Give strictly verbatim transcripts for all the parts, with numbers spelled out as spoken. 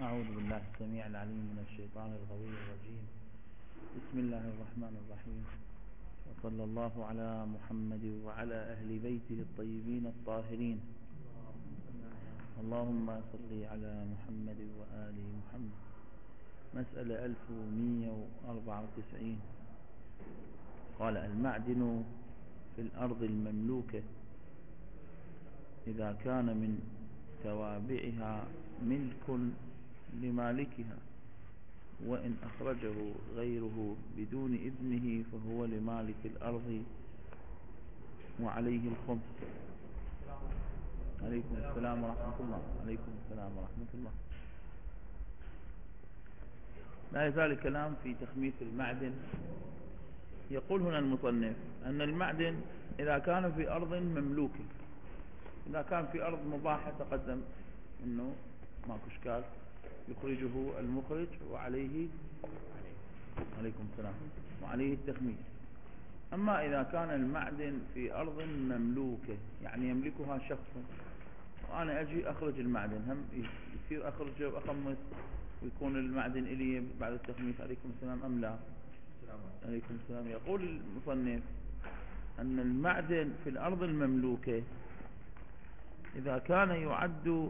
أعوذ بالله السميع العليم من الشيطان الغوي الرجيم. بسم الله الرحمن الرحيم، وصلى الله على محمد وعلى أهل بيته الطيبين الطاهرين. اللهم صل على محمد وآل محمد. مسألة ألف ومئة وأربعة وتسعين. قال: المعدن في الأرض المملوكة إذا كان من توابعها ملك لمالكها، وإن أخرجه غيره بدون إذنه فهو لمالك الأرض وعليه الخمس. عليكم السلام ورحمة الله. عليكم السلام ورحمة الله. لا يزال الكلام في تخميس المعدن. يقول هنا المصنف أن المعدن إذا كان في أرض مملوكة، إذا كان في أرض مباحة تقدم أنه ماكو إشكال، يخرجه المخرج وعليه عليكم السلام وعليه التخميس. أما إذا كان المعدن في أرض مملوكة يعني يملكها شخص، وأنا أجي أخرج المعدن، هم يصير أخرجه وأخمس ويكون المعدن إلي بعد التخميس. عليكم السلام أم لا؟ عليكم السلام. يقول المصنف أن المعدن في الأرض المملوكة إذا كان يعد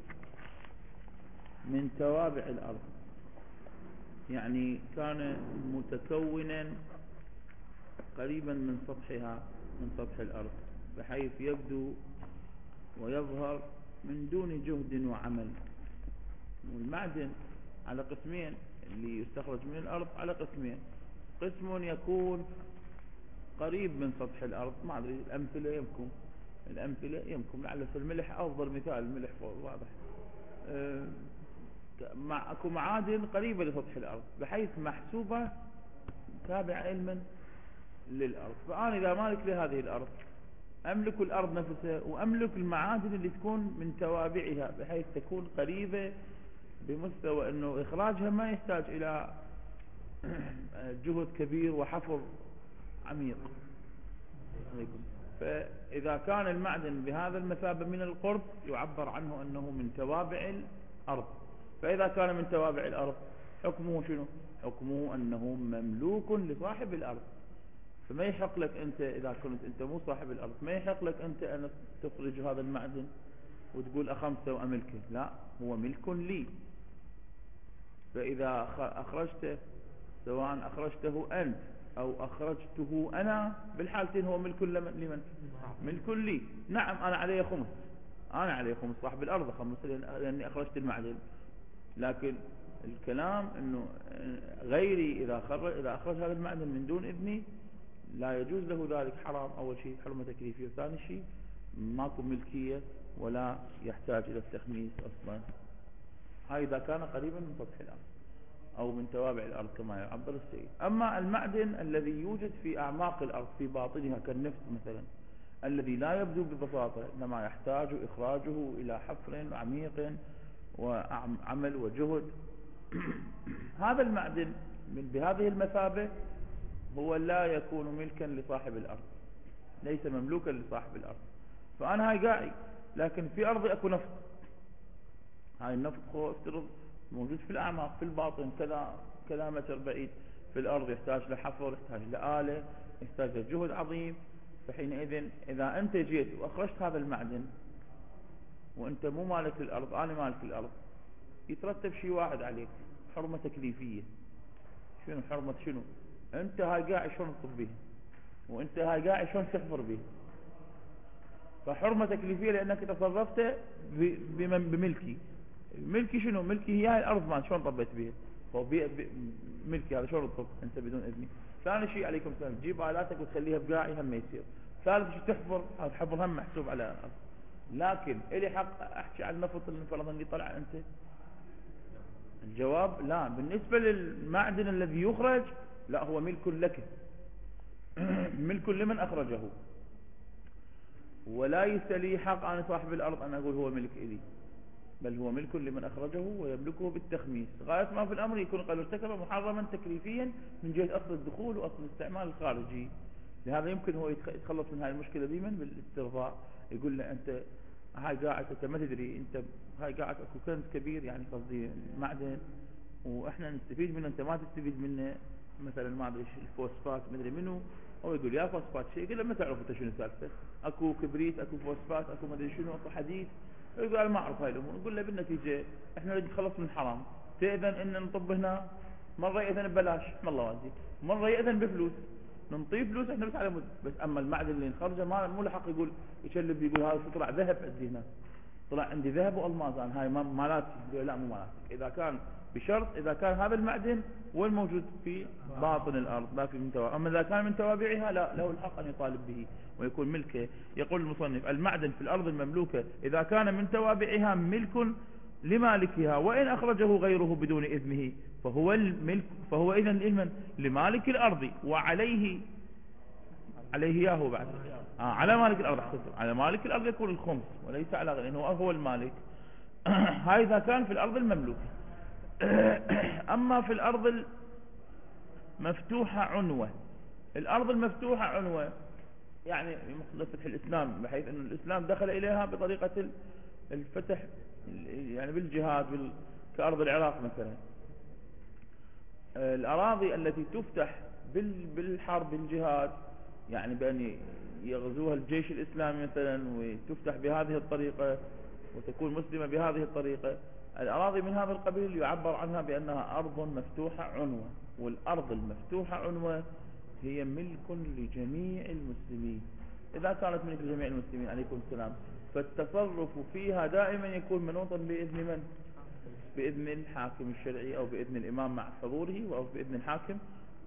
من توابع الأرض، يعني كان متكونا قريبا من سطحها، من سطح الأرض، بحيث يبدو ويظهر من دون جهد وعمل. والمعدن على قسمين، اللي يستخرج من الأرض على قسمين: قسم يكون قريب من سطح الأرض، ما أدري الأمثلة يمكن الأمثلة يمكن لعل في الملح أفضل مثال، الملح واضح. أه مع اكو معادن قريبة لسطح الأرض بحيث محسوبة تابع علما للأرض. فأنا إذا مالك لهذه الأرض أملك الأرض نفسها وأملك المعادن اللي تكون من توابعها، بحيث تكون قريبة بمستوى أنه إخراجها ما يحتاج إلى جهد كبير وحفر عميق. فإذا كان المعدن بهذا المثابة من القرب يعبر عنه أنه من توابع الأرض. فإذا كان من توابع الأرض حكمه شنو؟ حكمه أنه مملوك لصاحب الأرض. فما يحق لك أنت إذا كنت أنت مو صاحب الأرض، ما يحق لك أنت أن تخرج هذا المعدن وتقول أخمسه وأملكه، لا، هو ملك لي. فإذا أخرجته، سواء أخرجته أنت أو أخرجته أنا، بالحالتين هو ملك لمن؟ ملك لي. نعم أنا عليه خمس، أنا عليه خمس، صاحب الأرض خمس لأني أخرجت المعدن. لكن الكلام أنه غيري إذا أخرج, إذا أخرج هذا المعدن من دون إذني لا يجوز له ذلك. حرام، أول شيء حرمة تكليفية، وثاني شيء ماكو ملكية ولا يحتاج إلى التخميس أصلا. هاي إذا كان قريبا من سطح الأرض أو من توابع الأرض كما يعبر السيد. أما المعدن الذي يوجد في أعماق الأرض في باطنها كالنفط مثلا، الذي لا يبدو ببساطة، إنما يحتاج إخراجه إلى حفر عميق وعمل وجهد، هذا المعدن من بهذه المثابة هو لا يكون ملكا لصاحب الأرض، ليس مملوكا لصاحب الأرض. فأنا هاي قاعي، لكن في أرضي أكو نفط، هاي النفط هو افترض موجود في الأعماق في الباطن كذا كذا متر بعيد في الأرض، يحتاج لحفر، يحتاج لآلة، يحتاج لجهد عظيم. فحينئذ إذا أنت جيت وأخرجت هذا المعدن وأنت مو مالك للأرض، أنا مالك للأرض، يترتب شيء واحد عليك: حرمة تكليفية. شنو حرمة؟ شنو؟ أنت هاي قاعد شلون تطب به، وأنت هاي قاعد شلون تحفر به. فحرمة تكليفية لأنك تصرفت بملكي. ملكي شنو؟ ملكي هي هاي الأرض، ما شلون طبيت بها، هو ملكي هذا، شلون تطب أنت بدون إذني؟ ثاني شيء عليكم السلام، تجيب آلاتك وتخليها بقاعي هم ما يصير. ثالث شيء تحفر، هذا حفر هم محسوب على الأرض. لكن إلي حق أحكي عن النفط اللي فرضا اللي طلع أنت؟ الجواب لا. بالنسبة للمعدن الذي يخرج لا، هو ملك لك، ملك لمن أخرجه، ولا يسلي حق أنا صاحب الأرض أنا أقول هو ملك إلي، بل هو ملك لمن أخرجه ويملكه بالتخميس. غاية ما في الأمر يكون قد ارتكب محرما تكليفيا من جهة أصل الدخول وأصل الاستعمال الخارجي. لهذا يمكن هو يتخلص من هذه المشكلة دائما بالاسترضاء، يقول له أنت هاي قاعد انت ما تدري انت، هاي قاعد اكو كنز كبير يعني قصدي معدن واحنا نستفيد منه انت ما تستفيد منه، مثلا ما ادري الفوسفات ما ادري منه، هو يقول يا فوسفات شيء، يقول له ما تعرف انت شنو سالفه، اكو كبريت اكو فوسفات اكو ما ادري شنو اكو حديد، يقول انا ما اعرف هاي الامور، نقول له بالنتيجه احنا نريد نخلص من الحرام، تاذن ان نطب هنا، مره ياذن ببلاش ما الله وادي، مره ياذن بفلوس، ننطيه فلوس احنا بس على مد، بس اما المعدن اللي نخرجه ما مو له حق يقول يشلب يقول هذا طلع ذهب عندي هنا، طلع عندي ذهب والماس انا هاي مالاتي، يقول لا مو مالاتك، اذا كان بشرط اذا كان هذا المعدن هو الموجود في باطن الارض لا في من توابعها، اما اذا كان من توابعها لا له الحق ان يطالب به ويكون ملكه. يقول المصنف المعدن في الارض المملوكه اذا كان من توابعها ملك لمالكها وان اخرجه غيره بدون اذنه فهو الملك، فهو اذا لمن؟ لمالك الارض وعليه، عليه ياهو بعد آه على مالك الارض، على مالك الارض يكون الخمس وليس على غيره لانه هو المالك. هاي اذا كان في الارض المملوكه. اما في الارض المفتوحه عنوه، الارض المفتوحه عنوه يعني مقصود فتح الاسلام بحيث ان الاسلام دخل اليها بطريقه الفتح يعني بالجهاد بال... كارض العراق مثلا، الاراضي التي تفتح بال... بالحرب بالجهاد يعني بان يغزوها الجيش الاسلامي مثلا وتفتح بهذه الطريقه وتكون مسلمه بهذه الطريقه، الأراضي من هذا القبيل يعبر عنها بأنها أرض مفتوحة عنوة، والأرض المفتوحة عنوة هي ملك لجميع المسلمين. إذا كانت ملك لجميع المسلمين عليكم السلام فالتصرف فيها دائما يكون منوطا بإذن من؟ بإذن الحاكم الشرعي أو بإذن الإمام مع حضوره أو بإذن الحاكم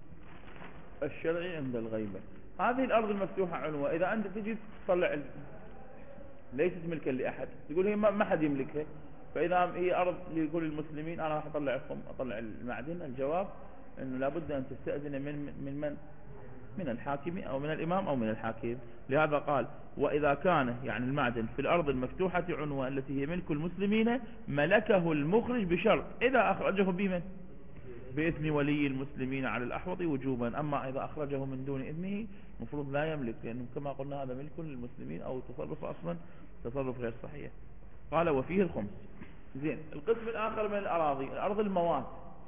الشرعي عند الغيبة. هذه الأرض المفتوحة عنوة إذا أنت تجي تطلع ليست ملكا لأحد، تقول هي ما حد يملكها، فإذا هي أرض لكل المسلمين أنا راح أطلع أطلع المعدن، الجواب أنه لابد أن تستأذن من من من من الحاكم أو من الإمام أو من الحاكم. لهذا قال وإذا كان يعني المعدن في الأرض المفتوحة عنوة التي هي ملك المسلمين ملكه المخرج بشرط إذا أخرجه بمن؟ بإذن ولي المسلمين على الأحوط وجوبا، أما إذا أخرجه من دون إذنه مفروض لا يملك، لأنه كما قلنا هذا ملك للمسلمين أو تصرف أصلا تصرف غير صحيح. قال وفيه الخمس. زين، القسم الآخر من الأراضي الأرض الموات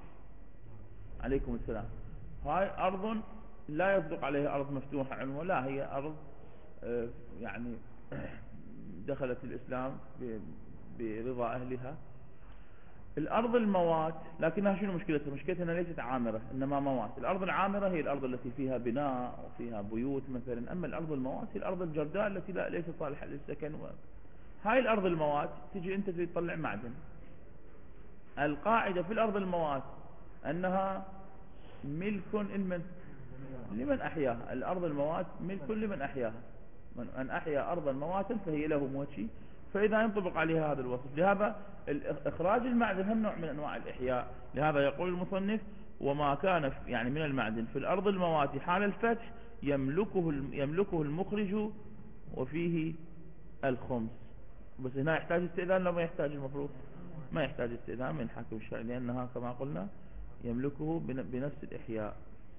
عليكم السلام، هاي أرض لا يصدق عليها أرض مفتوحة عنوة، لا هي أرض يعني دخلت الإسلام برضا أهلها. الأرض الموات لكنها شنو مشكلتها؟ مشكلتها أنها ليست عامرة إنما موات. الأرض العامرة هي الأرض التي فيها بناء وفيها بيوت مثلا، أما الأرض الموات هي الأرض الجرداء التي لا ليست صالحة للسكن. هاي الأرض الموات تجي أنت تطلع معدن، القاعدة في الأرض الموات أنها ملك لمن؟ لمن أحياها. الأرض الموات ملك لمن أحياها، من أحيا أرضا مواتا فهي له موتشي، فإذا ينطبق عليها هذا الوصف. لهذا إخراج المعدن هم نوع من أنواع الإحياء. لهذا يقول المصنف وما كان يعني من المعدن في الأرض الموات حال الفتح يملكه يملكه المخرج وفيه الخمس. بس هنا يحتاج استئذان لو ما يحتاج؟ المفروض ما يحتاج استئذان من حاكم الشرعي لأنها كما قلنا يملكه بنفس الإحياء.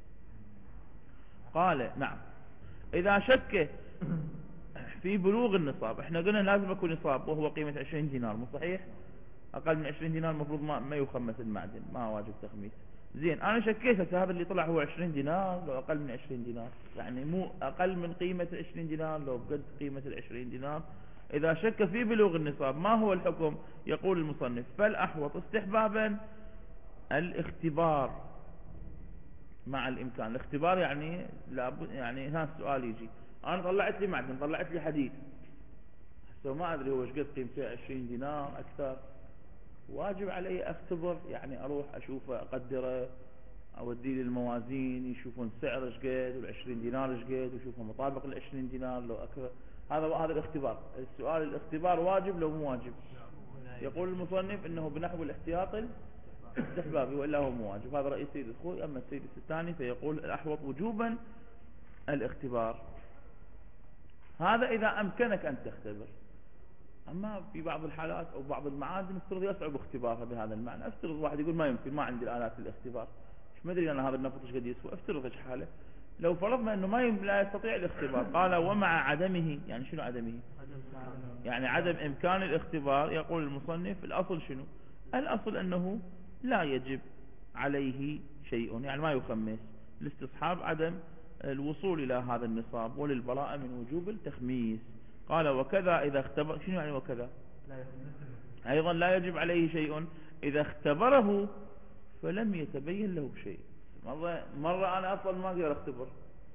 قال نعم إذا شك في بلوغ النصاب، احنا قلنا لازم يكون نصاب وهو قيمة عشرين دينار، مو صحيح؟ أقل من عشرين دينار المفروض ما, ما يخمس المعدن، ما واجب تخميس. زين أنا شكيت هذا اللي طلع هو عشرين دينار لو أقل من عشرين دينار، يعني مو أقل من قيمة عشرين دينار لو بقد قيمة العشرين دينار. إذا شك في بلوغ النصاب ما هو الحكم؟ يقول المصنف فالأحوط استحبابا الاختبار مع الإمكان. الاختبار يعني لابد يعني هذا السؤال يجي أنا طلعت لي معدن طلعت لي حديد هسه ما أدري هو ايش قد قيمته عشرين دينار أكثر، واجب علي أختبر يعني أروح أشوفه أقدره أودي لي الموازين يشوفون سعر ايش قد والعشرين دينار ايش قد ويشوفه مطابق العشرين دينار لو أكثر. هذا هذا الاختبار. السؤال الاختبار واجب لو مو واجب؟ يقول المصنف إنه بنحو الاحتياط استحبابي وإلا هو مو واجب. هذا رأي سيد الخوي. أما السيد الستاني فيقول الأحوط وجوبا الاختبار. هذا إذا أمكنك أن تختبر. أما في بعض الحالات أو بعض المعادن افترض يصعب اختبارها بهذا المعنى. افترض واحد يقول ما يمكن ما عندي الآلات الاختبار، مش مدري أنا هذا النفط ايش قد يسوى، افترض ايش حاله. لو فرضنا أنه ما لا يستطيع الاختبار، قال ومع عدمه، يعني شنو عدمه؟ يعني عدم إمكان الاختبار. يقول المصنف الأصل شنو؟ الأصل أنه لا يجب عليه شيء، يعني ما يخمس، الاستصحاب عدم الوصول إلى هذا النصاب، وللبراءة من وجوب التخميس. قال وكذا إذا اختبر، شنو يعني وكذا؟ أيضا لا يجب عليه شيء إذا اختبره فلم يتبين له شيء. مرة, مرة أنا أصلا ما أقدر أختبر،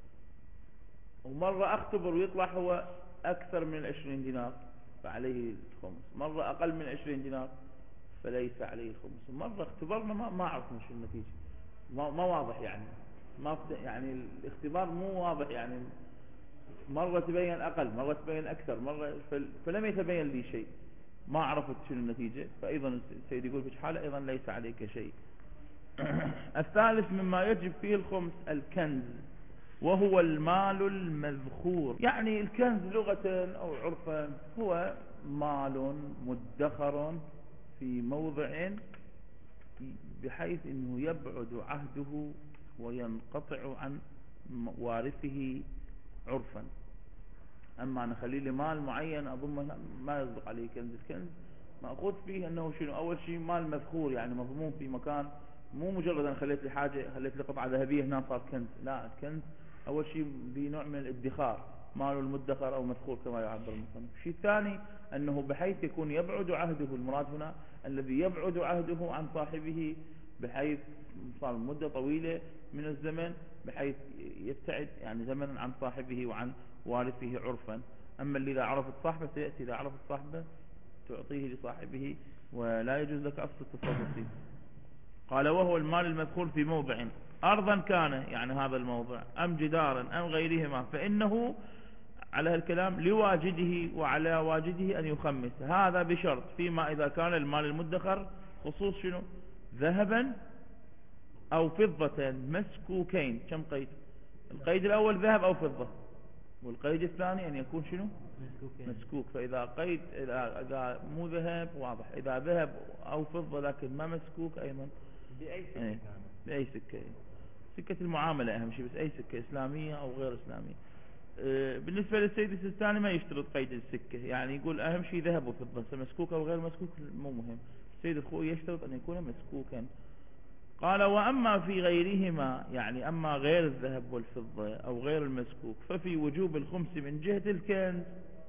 ومرة أختبر ويطلع هو أكثر من عشرين دينار فعليه الخمس، مرة أقل من عشرين دينار فليس عليه الخمس. مرة اختبرنا ما ما أعرف شو النتيجة، ما, ما واضح، يعني ما يعني الاختبار مو واضح، يعني مرة تبين أقل، مرة تبين أكثر، مرة فلم يتبين لي شيء، ما عرفت شنو النتيجة. فأيضا السيد يقول في حالة أيضا ليس عليك شيء. الثالث مما يجب فيه الخمس الكنز، وهو المال المذخور. يعني الكنز لغة أو عرفا هو مال مدخر في موضع بحيث أنه يبعد عهده وينقطع عن وارثه عرفا. أما نخلي لي مال معين أظن ما يصدق عليه كنز. الكنز مأخوذ فيه أنه شنو؟ أول شيء مال مذخور، يعني مضمون في مكان، مو مجرد أنا خليت لي حاجة، خليت لي قطعة ذهبية هنا صار كنز، لا، الكنز أول شيء بنوع من الادخار، مال المدخر أو مذخور كما يعبر المصنف. الشيء الثاني أنه بحيث يكون يبعد عهده، المراد هنا الذي يبعد عهده عن صاحبه بحيث صار مدة طويلة من الزمن، بحيث يبتعد يعني زمنا عن صاحبه وعن وارثه عرفا. أما اللي إذا عرفت صاحبه سيأتي، إذا عرفت صاحبه تعطيه لصاحبه ولا يجوز لك أصل التصرف فيه. قال وهو المال المذخور في موضع، أرضا كان يعني هذا الموضع، أم جدارا أم غيرهما، فإنه على هالكلام لواجده وعلى واجده أن يخمس. هذا بشرط فيما إذا كان المال المدخر خصوص شنو؟ ذهبا أو فضة مسكوكين. كم قيد؟ القيد الأول ذهب أو فضة، والقيد الثاني أن يكون شنو؟ مسكوك. فإذا قيد إذا مو ذهب واضح، إذا ذهب أو فضة لكن ما مسكوك أيضا بأي سكة ايه. بأي سكة، سكة المعاملة أهم شيء، بس أي سكة إسلامية أو غير إسلامية. اه بالنسبة للسيد السيستاني ما يشترط قيد السكة، يعني يقول أهم شيء ذهب وفضة، مسكوك أو غير مسكوك مو مهم. السيد الخوي يشترط أن يكون مسكوكا. قال وأما في غيرهما، يعني أما غير الذهب والفضة أو غير المسكوك، ففي وجوب الخمس من جهة الكنز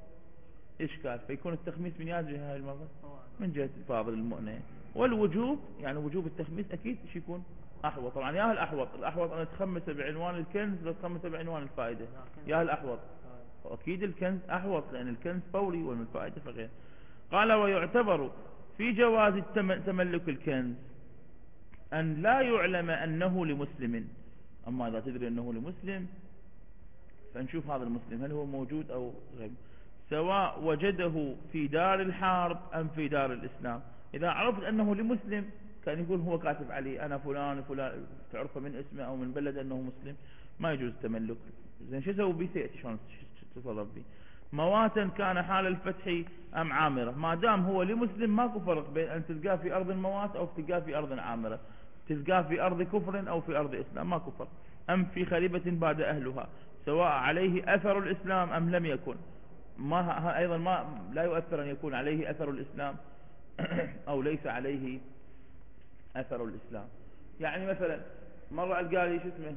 إشكال، فيكون التخميس من يا جهة هاي المرة من جهة الفاضل المؤنة، والوجوب يعني وجوب التخميس أكيد إيش يكون أحوط. طبعا يا الأحوط، الأحوط أن تخمس بعنوان الكنز لا تخمس بعنوان الفائدة، يا الأحوط، وأكيد الكنز أحوط لأن الكنز فوري والفائدة فغير. قال ويعتبر في جواز تملك الكنز أن لا يعلم أنه لمسلم. أما إذا تدري أنه لمسلم فنشوف هذا المسلم هل هو موجود أو غير، سواء وجده في دار الحرب أم في دار الإسلام. إذا عرفت أنه لمسلم كان يقول هو كاتب عليه أنا فلان فلان، تعرفه من اسمه أو من بلد أنه مسلم، ما يجوز تملك. زين شو سووا بيه؟ سيأتي شلون تصرف بيه. مواتا كان حال الفتح أم عامرة، ما دام هو لمسلم ماكو فرق بين أن تلقاه في أرض الموات أو تلقاه في أرض عامرة، تلقاه في أرض كفر أو في أرض إسلام ماكو فرق. أم في خريبة بعد أهلها، سواء عليه أثر الإسلام أم لم يكن، ما أيضا ما لا يؤثر أن يكون عليه أثر الإسلام أو ليس عليه أثر الإسلام. يعني مثلا مرة ألقى لي شو اسمه،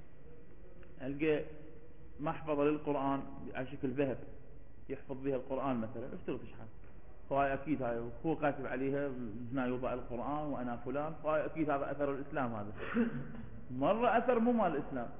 ألقى محفظة للقرآن على شكل ذهب يحفظ بها القرآن مثلا، افترض إيش حال، فهاي أكيد هاي هو كاتب عليها هنا يوضع القرآن وأنا فلان، فهاي أكيد هذا أثر الإسلام. هذا مرة أثر مو مال الإسلام،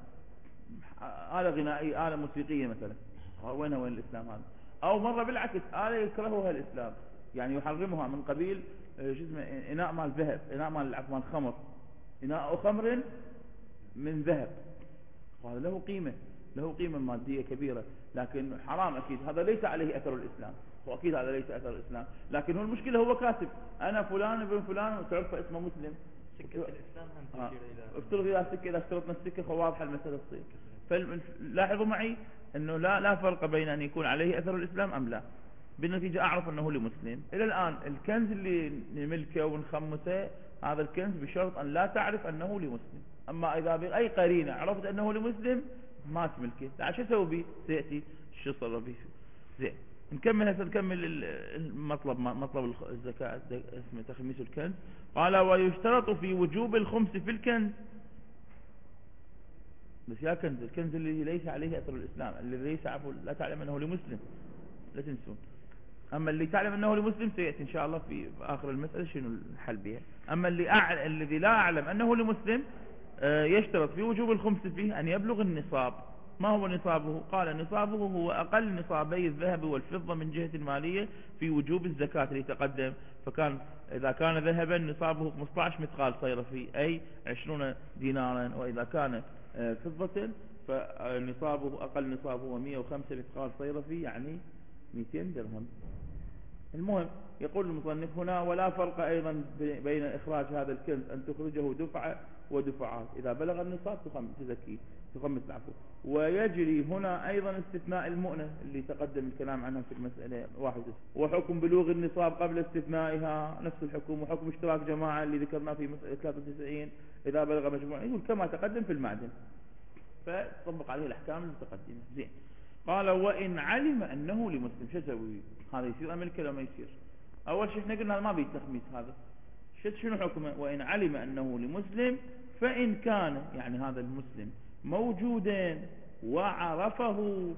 آلة غنائية، آلة موسيقية مثلا، وينها وين الإسلام هذا؟ أو مرة بالعكس آلة يكرهها الإسلام، يعني يحرمها من قبيل شو اسمه إناء مال ذهب، إناء مال مال خمر، إناء خمر من ذهب، وهذا له قيمة، له قيمة مادية كبيرة، لكن حرام أكيد، هذا ليس عليه أثر الإسلام، وأكيد هذا ليس أثر الإسلام، لكن هو المشكلة هو كاتب أنا فلان ابن فلان وتعرف اسمه مسلم. سكة الإسلام هم آه. تشير إلى افترض إذا سكة، إذا افترضنا السكة واضحة المسألة تصير. فلاحظوا معي أنه لا لا فرق بين أن يكون عليه أثر الإسلام أم لا، بالنتيجة أعرف أنه لمسلم. إلى الآن الكنز اللي نملكه ونخمسه هذا الكنز بشرط أن لا تعرف أنه لمسلم. أما إذا بأي قرينة عرفت أنه لمسلم ما تملكه، لا شو اسوي به؟ سيأتي شو صار به. زين نكمل هسه، نكمل المطلب مطلب الزكاة اسمه تخميس الكنز. قال ويشترط في وجوب الخمس في الكنز، بس يا كنز الكنز اللي ليس عليه أثر الإسلام، اللي ليس عفوا لا تعلم أنه لمسلم، لا تنسون. أما اللي تعلم أنه لمسلم سيأتي إن شاء الله في آخر المسألة شنو الحل بها. أما اللي أعلم الذي لا أعلم أنه لمسلم يشترط في وجوب الخمس فيه أن يبلغ النصاب. ما هو نصابه؟ قال نصابه هو أقل نصابي الذهب والفضة من جهة المالية في وجوب الزكاة اللي تقدم. فكان إذا كان ذهبا نصابه خمسة عشر مثقال صيرفي أي عشرين دينارا، وإذا كان فضة فنصابه أقل نصابه هو مئة وخمسة مثقال صيرفي يعني مئتين درهم. المهم يقول المصنف هنا ولا فرق أيضا بين إخراج هذا الكنز أن تخرجه دفعة ودفعات، إذا بلغ النصاب تزكيه تخمس العفو. ويجري هنا أيضا استثناء المؤنة اللي تقدم الكلام عنها في المسألة واحدة، وحكم بلوغ النصاب قبل استثنائها نفس الحكم، وحكم اشتراك جماعة اللي ذكرناه في مسألة ثلاثة وتسعين إذا بلغ مجموعة، يقول كما تقدم في المعدن، فطبق عليه الأحكام المتقدمة. زين قال وإن علم أنه لمسلم شو يسوي؟ هذا يصير أملك ولا ما يصير؟ أول شيء احنا قلنا ما بيتخميس هذا، شنو حكمه؟ وإن علم أنه لمسلم فإن كان يعني هذا المسلم موجودا وعرفه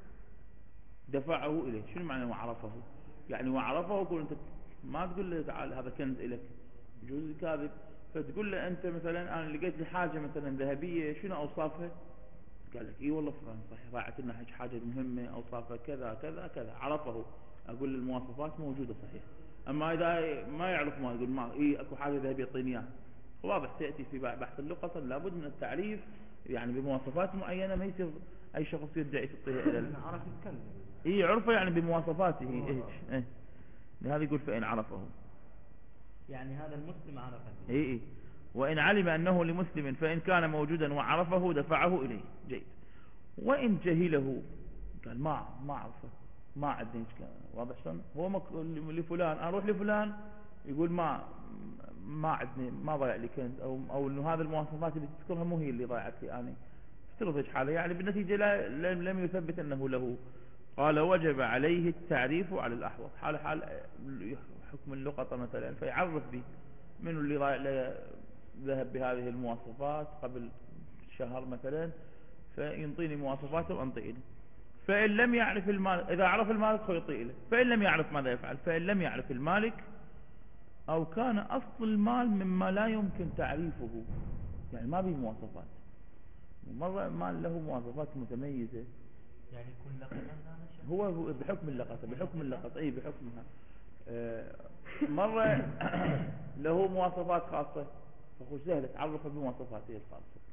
دفعه إليه. شنو معنى وعرفه؟ يعني وعرفه يقول أنت ما تقول له تعال هذا كنز إليك، يجوز كاذب، فتقول له أنت مثلا أنا لقيت لي حاجة مثلا ذهبية شنو أوصافها؟ قال لك إيه والله فلان صحيح ضاعت لنا حاجة مهمة أوصافها كذا كذا كذا، عرفه، أقول المواصفات موجودة صحيح. أما إذا ما يعرف ما يقول ما إيه أكو حاجة ذهبية طينيات، واضح تأتي في بحث اللقطة لابد من التعريف يعني بمواصفات معينة، ما يصير أي شخص يدعي تطيها إلى عرف يتكلم إيه عرفه يعني بمواصفاته إيه إيه لهذا يقول فإن عرفه يعني هذا المسلم عرفه إيه إيه. وإن علم أنه لمسلم فإن كان موجودا وعرفه دفعه إليه. جيد. وإن جهله قال ما ما عرفه ما عندي إشكال، واضح شلون؟ هو مك... لفلان أروح لفلان يقول ما ما عندي ما ضيع لي كنز، أو أو إنه هذه المواصفات اللي تذكرها مو هي اللي ضيعت لي أنا، افترض إيش حاله يعني بالنتيجة لا لم, لم يثبت أنه له. قال وجب عليه التعريف على الأحوط، حال حال حكم اللقطة مثلا فيعرف به من اللي ضيع ذهب بهذه المواصفات قبل شهر مثلا، فينطيني مواصفاته وانطي له. فإن لم يعرف المالك، إذا عرف المالك فيعطي له، فإن لم يعرف ماذا يفعل؟ فإن لم يعرف المالك أو كان أصل المال مما لا يمكن تعريفه، يعني ما به مواصفات، مرة مال له مواصفات متميزة يعني يكون لقطة هو بحكم اللقطة بحكم اللقطة أي بحكمها آه مرة له مواصفات خاصة فخو سهل تعرفه بمواصفاته الخاصة،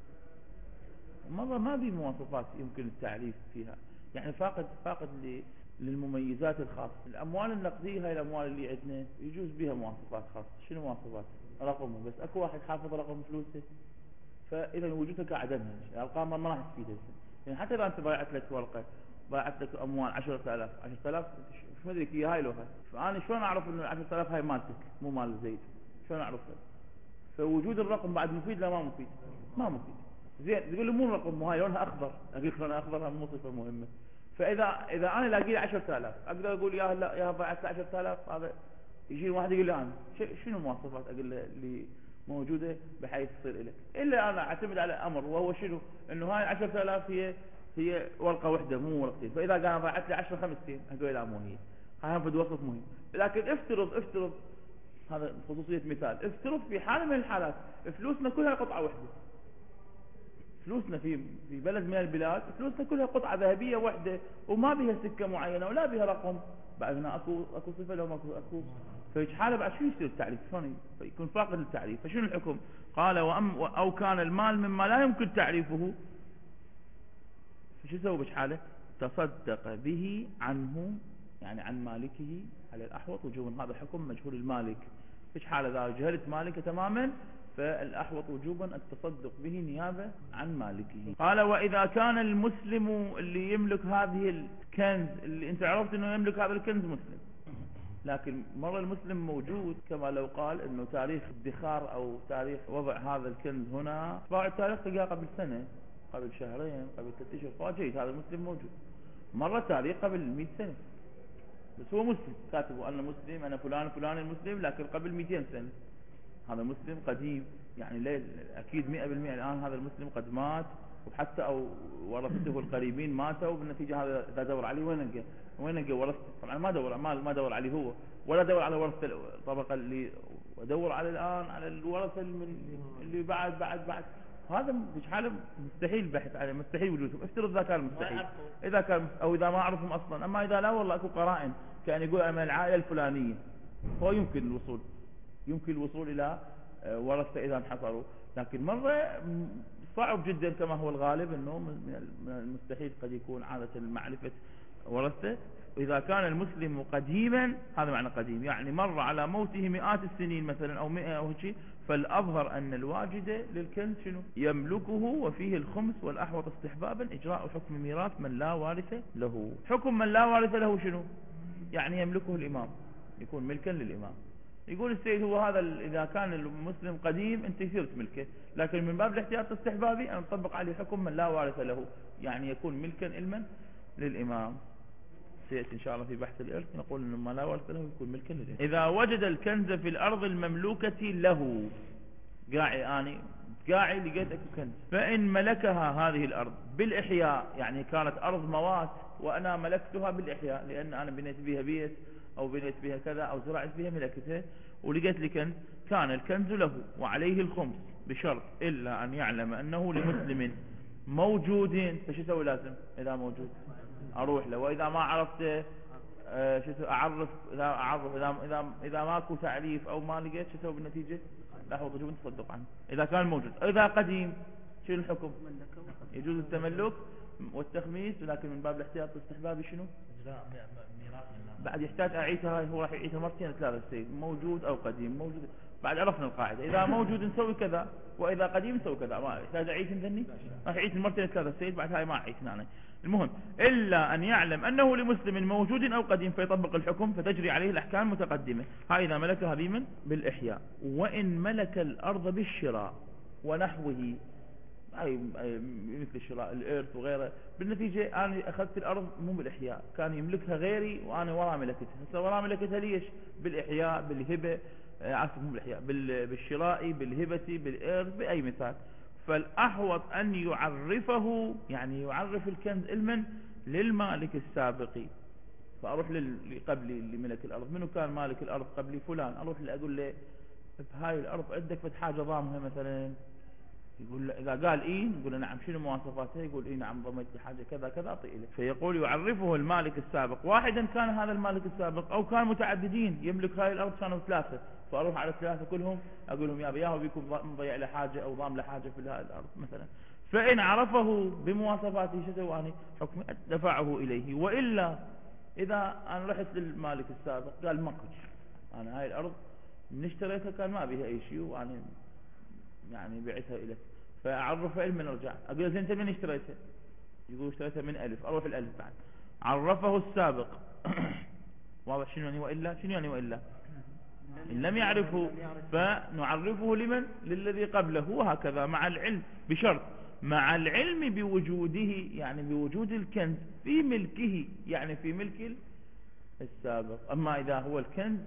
مرة ما في مواصفات يمكن التعريف فيها، يعني فاقد فاقد للمميزات الخاصة. الأموال النقدية هاي الأموال اللي عندنا يجوز بها مواصفات خاصة. شنو مواصفات؟ رقمه، بس أكو واحد حافظ رقم فلوسه فإذا وجودك عدمها الأرقام ما راح تفيده. يعني حتى إذا أنت ضيعت لك ورقة ضيعت لك أموال عشرة آلاف عشرة آلاف شو مدري هي هاي لو هاي، فأنا شلون أعرف إنه عشرة آلاف هاي مالتك مو مال زيد؟ شلون أعرفها؟ فوجود الرقم بعد مفيد لا ما مفيد؟ ما مفيد. زين تقول له مو الرقم مو هاي لونها أخضر، أقول لك لونها أخضر مو صفة مهمة. فإذا إذا أنا لاقي لي عشرة آلاف أقدر أقول يا لا يا ضيعت لي عشرة آلاف، هذا يجي واحد يقول لي أنا شنو مواصفات أقول له اللي موجودة بحيث تصير لك، إلا أنا أعتمد على أمر وهو شنو؟ إنه هاي عشرة آلاف هي هي ورقة واحدة مو ورقتين، فإذا قال ضيعت لي عشرة خمستين أقول لا مو هي، هاي هم وصف مهم. لكن افترض افترض هذا خصوصية مثال، افترض في حالة من الحالات فلوسنا كلها قطعة واحدة، فلوسنا في في بلد من البلاد فلوسنا كلها قطعة ذهبية واحدة وما بها سكة معينة ولا بها رقم، بعد هنا اكو اكو صفة لو ماكو اكو، فيش حالة بعد شو يصير التعريف؟ شلون يكون فاقد التعريف؟ فشنو الحكم؟ قال وأم او كان المال مما لا يمكن تعريفه، فشو يسوي بش حالة؟ تصدق به عنه يعني عن مالكه على الأحوط وجوبا، هذا حكم مجهول المالك. فش حالة إذا جهلت مالكه تماما فالأحوط وجوبا التصدق به نيابة عن مالكه. قال وإذا كان المسلم اللي يملك هذه الكنز اللي انت عرفت انه يملك هذا الكنز مسلم، لكن مرة المسلم موجود كما لو قال انه تاريخ ادخار او تاريخ وضع هذا الكنز هنا، طبعا التاريخ تلقاه قبل سنة قبل شهرين قبل ثلاثة اشهر فاجئت هذا المسلم موجود. مرة ثانية قبل مئة سنة بس هو مسلم كاتب أنا مسلم أنا فلان فلان المسلم لكن قبل مئتين سنة. هذا مسلم قديم يعني لا أكيد مئة بالمئة الآن هذا المسلم قد مات وحتى أو ورثته القريبين ماتوا بالنتيجة. هذا إذا دور عليه وين نلقى وين نلقى ورثته؟ طبعا ما دور ما ما دور عليه هو ولا دور على ورثة الطبقة اللي ودور على الآن على الورثة اللي بعد بعد بعد. هذا مش حاله مستحيل بحث عليه مستحيل وجودهم. افترض إذا كان مستحيل إذا كان أو إذا ما أعرفهم أصلا. أما إذا لا والله أكو قرائن كأن يقول أنا من العائلة الفلانية هو يمكن الوصول يمكن الوصول إلى ورثة إذا انحصروا. لكن مرة صعب جدا كما هو الغالب أنه من المستحيل قد يكون عادة معرفة ورثته. إذا كان المسلم قديما هذا معنى قديم يعني مر على موته مئات السنين مثلا أو مئة أو شيء فالأظهر أن الواجد للكنز شنو يملكه وفيه الخمس والأحوط استحبابا إجراء حكم ميراث من لا وارث له. حكم من لا وارث له شنو يعني يملكه الإمام يكون ملكا للإمام. يقول السيد هو هذا إذا كان المسلم قديم أنت يصير تملكه لكن من باب الاحتياط الاستحبابي أن نطبق عليه حكم من لا وارث له يعني يكون ملكا علما للإمام. سيأتي إن شاء الله في بحث الإرث نقول إن ما لا وارث له يكون ملكا للإمام. إذا وجد الكنز في الأرض المملوكة له قاعي أني قاعي لقيت أكو كنز فإن ملكها هذه الأرض بالإحياء يعني كانت أرض موات وأنا ملكتها بالإحياء لأن أنا بنيت بها بيت أو بنيت بها كذا أو زرعت بها ملكتها ولقيت لي كنز كان الكنز له وعليه الخمس بشرط إلا أن يعلم أنه لمسلم موجودين. فشو اسوي لازم إذا موجود أروح له وإذا ما عرفته آه شو أعرف إذا أعرف إذا إذا إذا ماكو تعريف أو ما لقيت شو اسوي بالنتيجة لا هو تجوز تصدق عنه إذا كان موجود. إذا قديم شو الحكم يجوز التملك والتخميس ولكن من باب الاحتياط والاستحباب شنو بعد يحتاج أعيدها. هو راح يعيدها مرتين ثلاثة السيد موجود أو قديم موجود. بعد عرفنا القاعدة إذا موجود نسوي كذا وإذا قديم نسوي كذا. ما يحتاج أعيد ثاني راح يعيد مرتين ثلاثة السيد بعد هاي ما أعيد ثاني. المهم إلا أن يعلم أنه لمسلم موجود أو قديم فيطبق الحكم فتجري عليه الأحكام المتقدمة. هاي إذا ملكها بمن بالإحياء. وإن ملك الأرض بالشراء ونحوه أي مثل الشراء الإرث وغيره بالنتيجة أنا أخذت الأرض مو بالإحياء كان يملكها غيري وأنا وراء ملكتها. هسه وراء ملكتها ليش بالإحياء بالهبة عفوا مو بالإحياء بالشراء بالهبة بالإرث بأي مثال. فالأحوط أن يعرفه يعني يعرف الكنز علما للمالك السابق. فأروح لقبلي اللي ملك الأرض منو كان مالك الأرض قبلي فلان أروح له أقول له بهاي الأرض عندك فت حاجة ضامها مثلا يقول إذا قال إيه يقول له نعم شنو مواصفاتها يقول إيه نعم ضميت لي حاجة كذا كذا أعطي له. فيقول يعرفه المالك السابق واحدا كان هذا المالك السابق أو كان متعددين يملك هاي الأرض كانوا ثلاثة فأروح على الثلاثة كلهم أقول لهم يا بياه بيكون مضيع له حاجة أو ضام له حاجة في هاي الأرض مثلا. فإن عرفه بمواصفاته شتواني حكم دفعه إليه. وإلا إذا أنا رحت للمالك السابق قال ما أنا هاي الأرض من اشتريتها كان ما بيها أي شيء وأنا يعني بعتها إليك فأعرف علم من رجع أقول له أنت من اشتريتها يقول اشتريتها من ألف أروح الألف بعد عرفه السابق واضح شنو يعني وإلا شنو يعني وإلا إن لم يعرفه فنعرفه لمن للذي قبله وهكذا مع العلم بشرط مع العلم بوجوده يعني بوجود الكنز في ملكه يعني في ملك السابق. أما إذا هو الكنز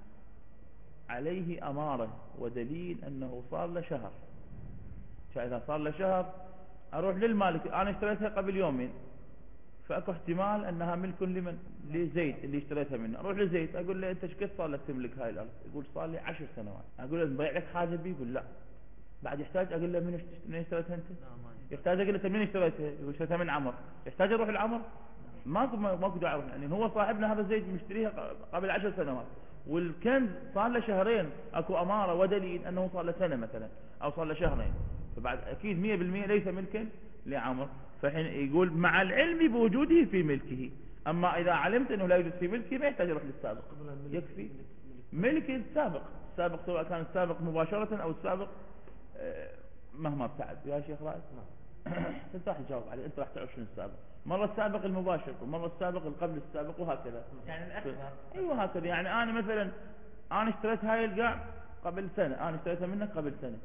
عليه أمارة ودليل أنه صار له شهر فإذا صار له شهر أروح للمالك أنا اشتريتها قبل يومين فأكو احتمال أنها ملك لمن لزيد اللي اشتريتها منه. أروح لزيد أقول له أنت شكت صار لك تملك هاي الأرض يقول صار لي عشر سنوات. أقول له نبيع لك حاجة بي يقول لا. بعد يحتاج أقول له من اشتريتها أنت يحتاج أقول له من اشتريتها يقول اشتريتها من عمر يحتاج أروح العمر ماكو ماكو داعي أروح يعني هو صاحبنا هذا زيد مشتريها قبل عشر سنوات والكنز صار له شهرين اكو اماره ودليل انه صار له سنه مثلا او صار له شهرين فبعد اكيد مئة بالمئة ليس ملكا لعمر. فحين يقول مع العلم بوجوده في ملكه. اما اذا علمت انه لا يوجد في ملكه ما يحتاج يروح للسابق يكفي ملك السابق السابق سواء كان السابق مباشره او السابق مهما ابتعد. يا شيخ رائد انت راح تجاوب عليه انت راح تعرف شنو السابق. مرة السابق المباشر ومرة السابق القبل السابق وهكذا يعني الأكبر ايوه هكذا. يعني انا مثلا انا اشتريت هاي القاع قبل سنة انا اشتريتها منك قبل سنة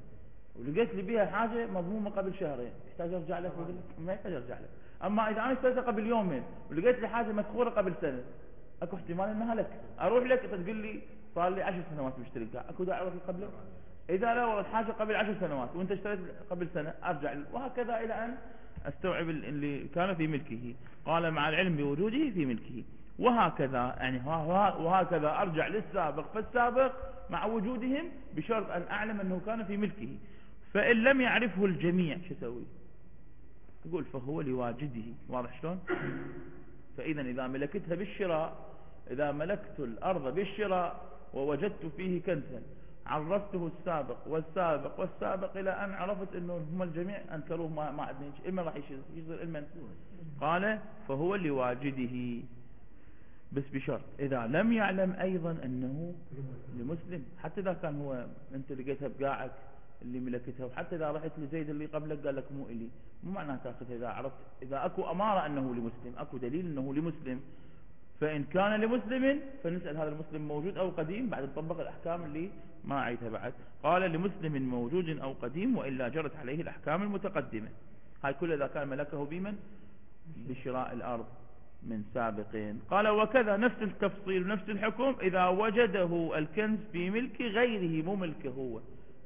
ولقيت لي بيها حاجة مضمومة قبل شهرين، يحتاج ارجع لك؟ ما يحتاج ارجع لك. اما اذا انا اشتريتها قبل يومين ولقيت لي حاجة مسخورة قبل سنة، اكو احتمال انها لك. اروح لك تقول لي صار لي عشر سنوات مشتري، اكو داعي اروح قبلك؟ اذا لا والله الحاجة قبل عشر سنوات وانت اشتريت قبل سنة، ارجع له، وهكذا الى ان استوعب اللي كان في ملكه. قال مع العلم بوجوده في ملكه، وهكذا يعني وهكذا ارجع للسابق فالسابق مع وجودهم بشرط ان اعلم انه كان في ملكه. فان لم يعرفه الجميع شو اسوي؟ يقول فهو لواجده. واضح شلون؟ فاذا اذا ملكتها بالشراء، اذا ملكت الارض بالشراء ووجدت فيه كنزا، عرفته السابق والسابق والسابق الى ان عرفت انه هم الجميع انكروه، ما ما عندنا اما راح يصير المن. قال فهو لواجده، بس بشرط اذا لم يعلم ايضا انه لمسلم. حتى اذا كان هو انت لقيتها بقاعك اللي ملكتها، وحتى اذا رحت لزيد اللي قبلك قال لك مو الي، مو معناه تاخذها. اذا عرفت، اذا اكو اماره انه لمسلم، اكو دليل انه لمسلم، فإن كان لمسلم فنسأل هذا المسلم موجود أو قديم، بعد نطبق الأحكام اللي ما أعيدها بعد. قال لمسلم موجود أو قديم وإلا جرت عليه الأحكام المتقدمة. هاي كل إذا كان ملكه بمن؟ بشراء الأرض من سابقين. قال وكذا نفس التفصيل نفس الحكم إذا وجده الكنز في ملك غيره، مو ملكه هو.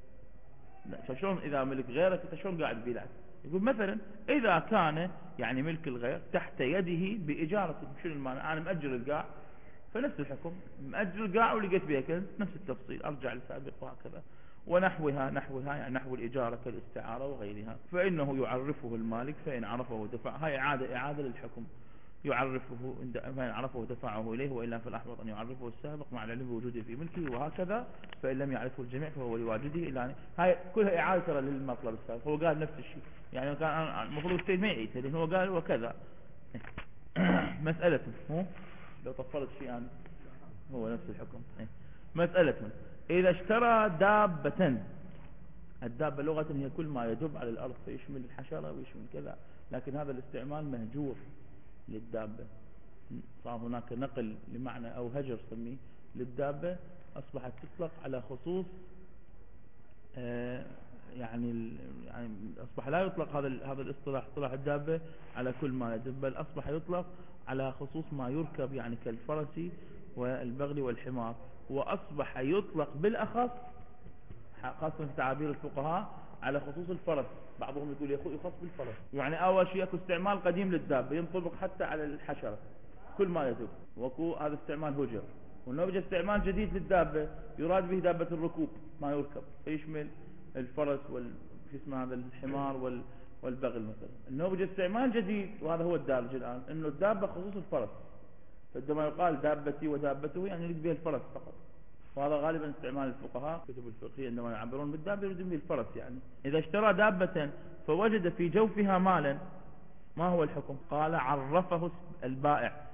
لا شلون إذا ملك غيرك أنت شلون قاعد بيلعب؟ يقول مثلا إذا كان يعني ملك الغير تحت يده بإجارة، شنو المعنى؟ أنا مأجر القاع، فنفس الحكم، مأجر القاع ولقيت بها كنز، نفس التفصيل، أرجع للسابق وهكذا. ونحوها نحوها يعني نحو الإجارة كالاستعارة وغيرها، فإنه يعرفه المالك فإن عرفه دفع. هاي إعادة إعادة للحكم، يعرفه فإن عرفه دفعه إليه، وإلا فالأحوط أن يعرفه السابق مع العلم بوجوده في ملكه، وهكذا. فإن لم يعرفه الجميع فهو لواجده. يعني هاي كلها إعادة للمطلب السابق، هو قال نفس الشيء. يعني كان المفروض السيد ما يعيد، لأنه هو قال وكذا. مسألة هو لو طفلت شيء يعني هو نفس الحكم. مسألة إذا اشترى دابة، الدابة لغة هي كل ما يدب على الأرض، فيشمل الحشرة ويشمل كذا، لكن هذا الاستعمال مهجور للدابة. صار هناك نقل لمعنى أو هجر سميه للدابة، أصبحت تطلق على خصوص آه يعني يعني أصبح لا يطلق هذا هذا الاصطلاح اصطلاح الدابة على كل ما يدب، بل أصبح يطلق على خصوص ما يركب يعني كالفرس والبغل والحمار. وأصبح يطلق بالأخص خاصة في تعابير الفقهاء على خصوص الفرس. بعضهم يقول يخص بالفرس، يعني أول شيء أكو استعمال قديم للدابة ينطبق حتى على الحشرة كل ما يدب، وكو هذا استعمال هجر. والنوبج استعمال جديد للدابة يراد به دابة الركوب ما يركب، فيشمل الفرس وال شو اسمه هذا الحمار وال والبغل مثلا. النوبج استعمال جديد، وهذا هو الدارج الآن، إنه الدابة خصوص الفرس، فعندما يقال دابتي ودابته يعني يريد به الفرس فقط. وهذا غالبا استعمال الفقهاء كتب الفقهية عندما يعبرون بالدابة يريدون به الفرس. يعني إذا اشترى دابة فوجد في جوفها مالا، ما هو الحكم؟ قال عرفه البائع،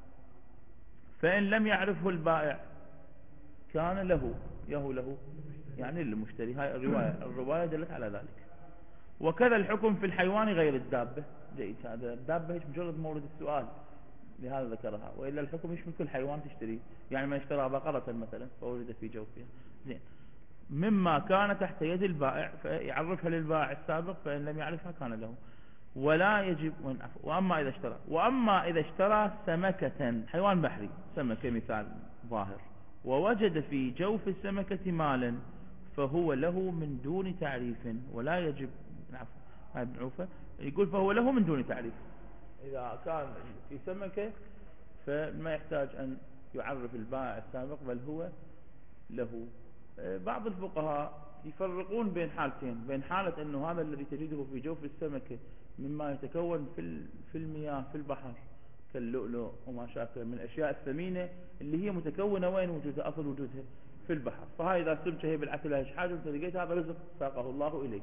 فإن لم يعرفه البائع كان له يهو له يعني للمشتري. هاي الرواية الرواية دلت على ذلك. وكذا الحكم في الحيوان غير الدابة. جيد، هذا الدابة هيش مجرد مورد السؤال لهذا ذكرها، وإلا الحكم يشمل كل حيوان تشتري. يعني ما اشترى بقرة مثلا فوجد في جوفها زين مما كان تحت يد البائع فيعرفها للبائع السابق، فإن لم يعرفها كان له. ولا يجب وأما إذا اشترى وأما إذا اشترى سمكة، حيوان بحري سمكة مثال ظاهر، ووجد في جوف السمكة مالا فهو له من دون تعريف. ولا يجب عفوا يقول فهو له من دون تعريف. إذا كان في سمكة فما يحتاج أن يعرف البائع السابق، بل هو له. بعض الفقهاء يفرقون بين حالتين، بين حالة أنه هذا الذي تجده في جوف السمكة مما يتكون في في المياه في البحر كاللؤلؤ وما شاكل من الأشياء الثمينة اللي هي متكونة وين وجودها؟ أصل وجودها في البحر. فهاي إذا سمكة هي بالعكس لها حاجة وانت لقيت هذا رزق ساقه الله إليك.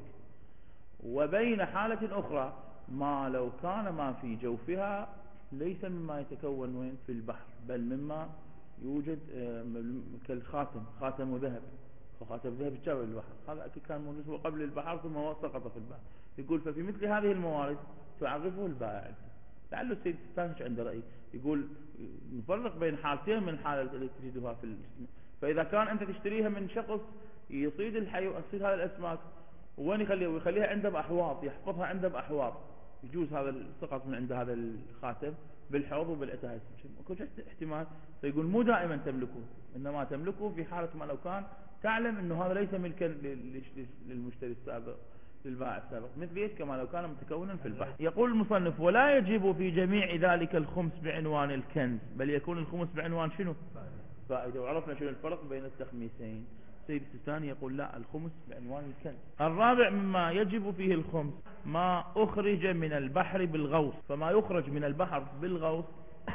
وبين حالة أخرى ما لو كان ما في جوفها ليس مما يتكون وين في البحر، بل مما يوجد كالخاتم، خاتم ذهب، وخاتم ذهب جاء البحر، هذا أكيد كان موجود قبل البحر ثم سقط في البحر. يقول ففي مثل هذه الموارد تعرفه البائع. لعله السيد الثاني عنده رأي، يقول نفرق بين حالتين من حالة اللي تجدها في الاسم. فإذا كان أنت تشتريها من شخص يصيد الحيوان، يصيد هذه الأسماك وين يخليها؟ ويخليها عنده بأحواض، يحفظها عنده بأحواض. يجوز هذا السقط من عند هذا الخاتم بالحوض وبالأتايس، ماكو احتمال. فيقول مو دائما تملكه، إنما تملكه في حالة ما لو كان تعلم أنه هذا ليس ملكا للمشتري السابق، للبائع السابق، مثل كما لو كان متكونا في البحر. يقول المصنف: ولا يجب في جميع ذلك الخمس بعنوان الكنز، بل يكون الخمس بعنوان شنو؟ فائدة. وعرفنا شنو الفرق بين التخميسين. سيد السيستاني يقول لا، الخمس بعنوان الكنز. الرابع مما يجب فيه الخمس ما أخرج من البحر بالغوص، فما يخرج من البحر بالغوص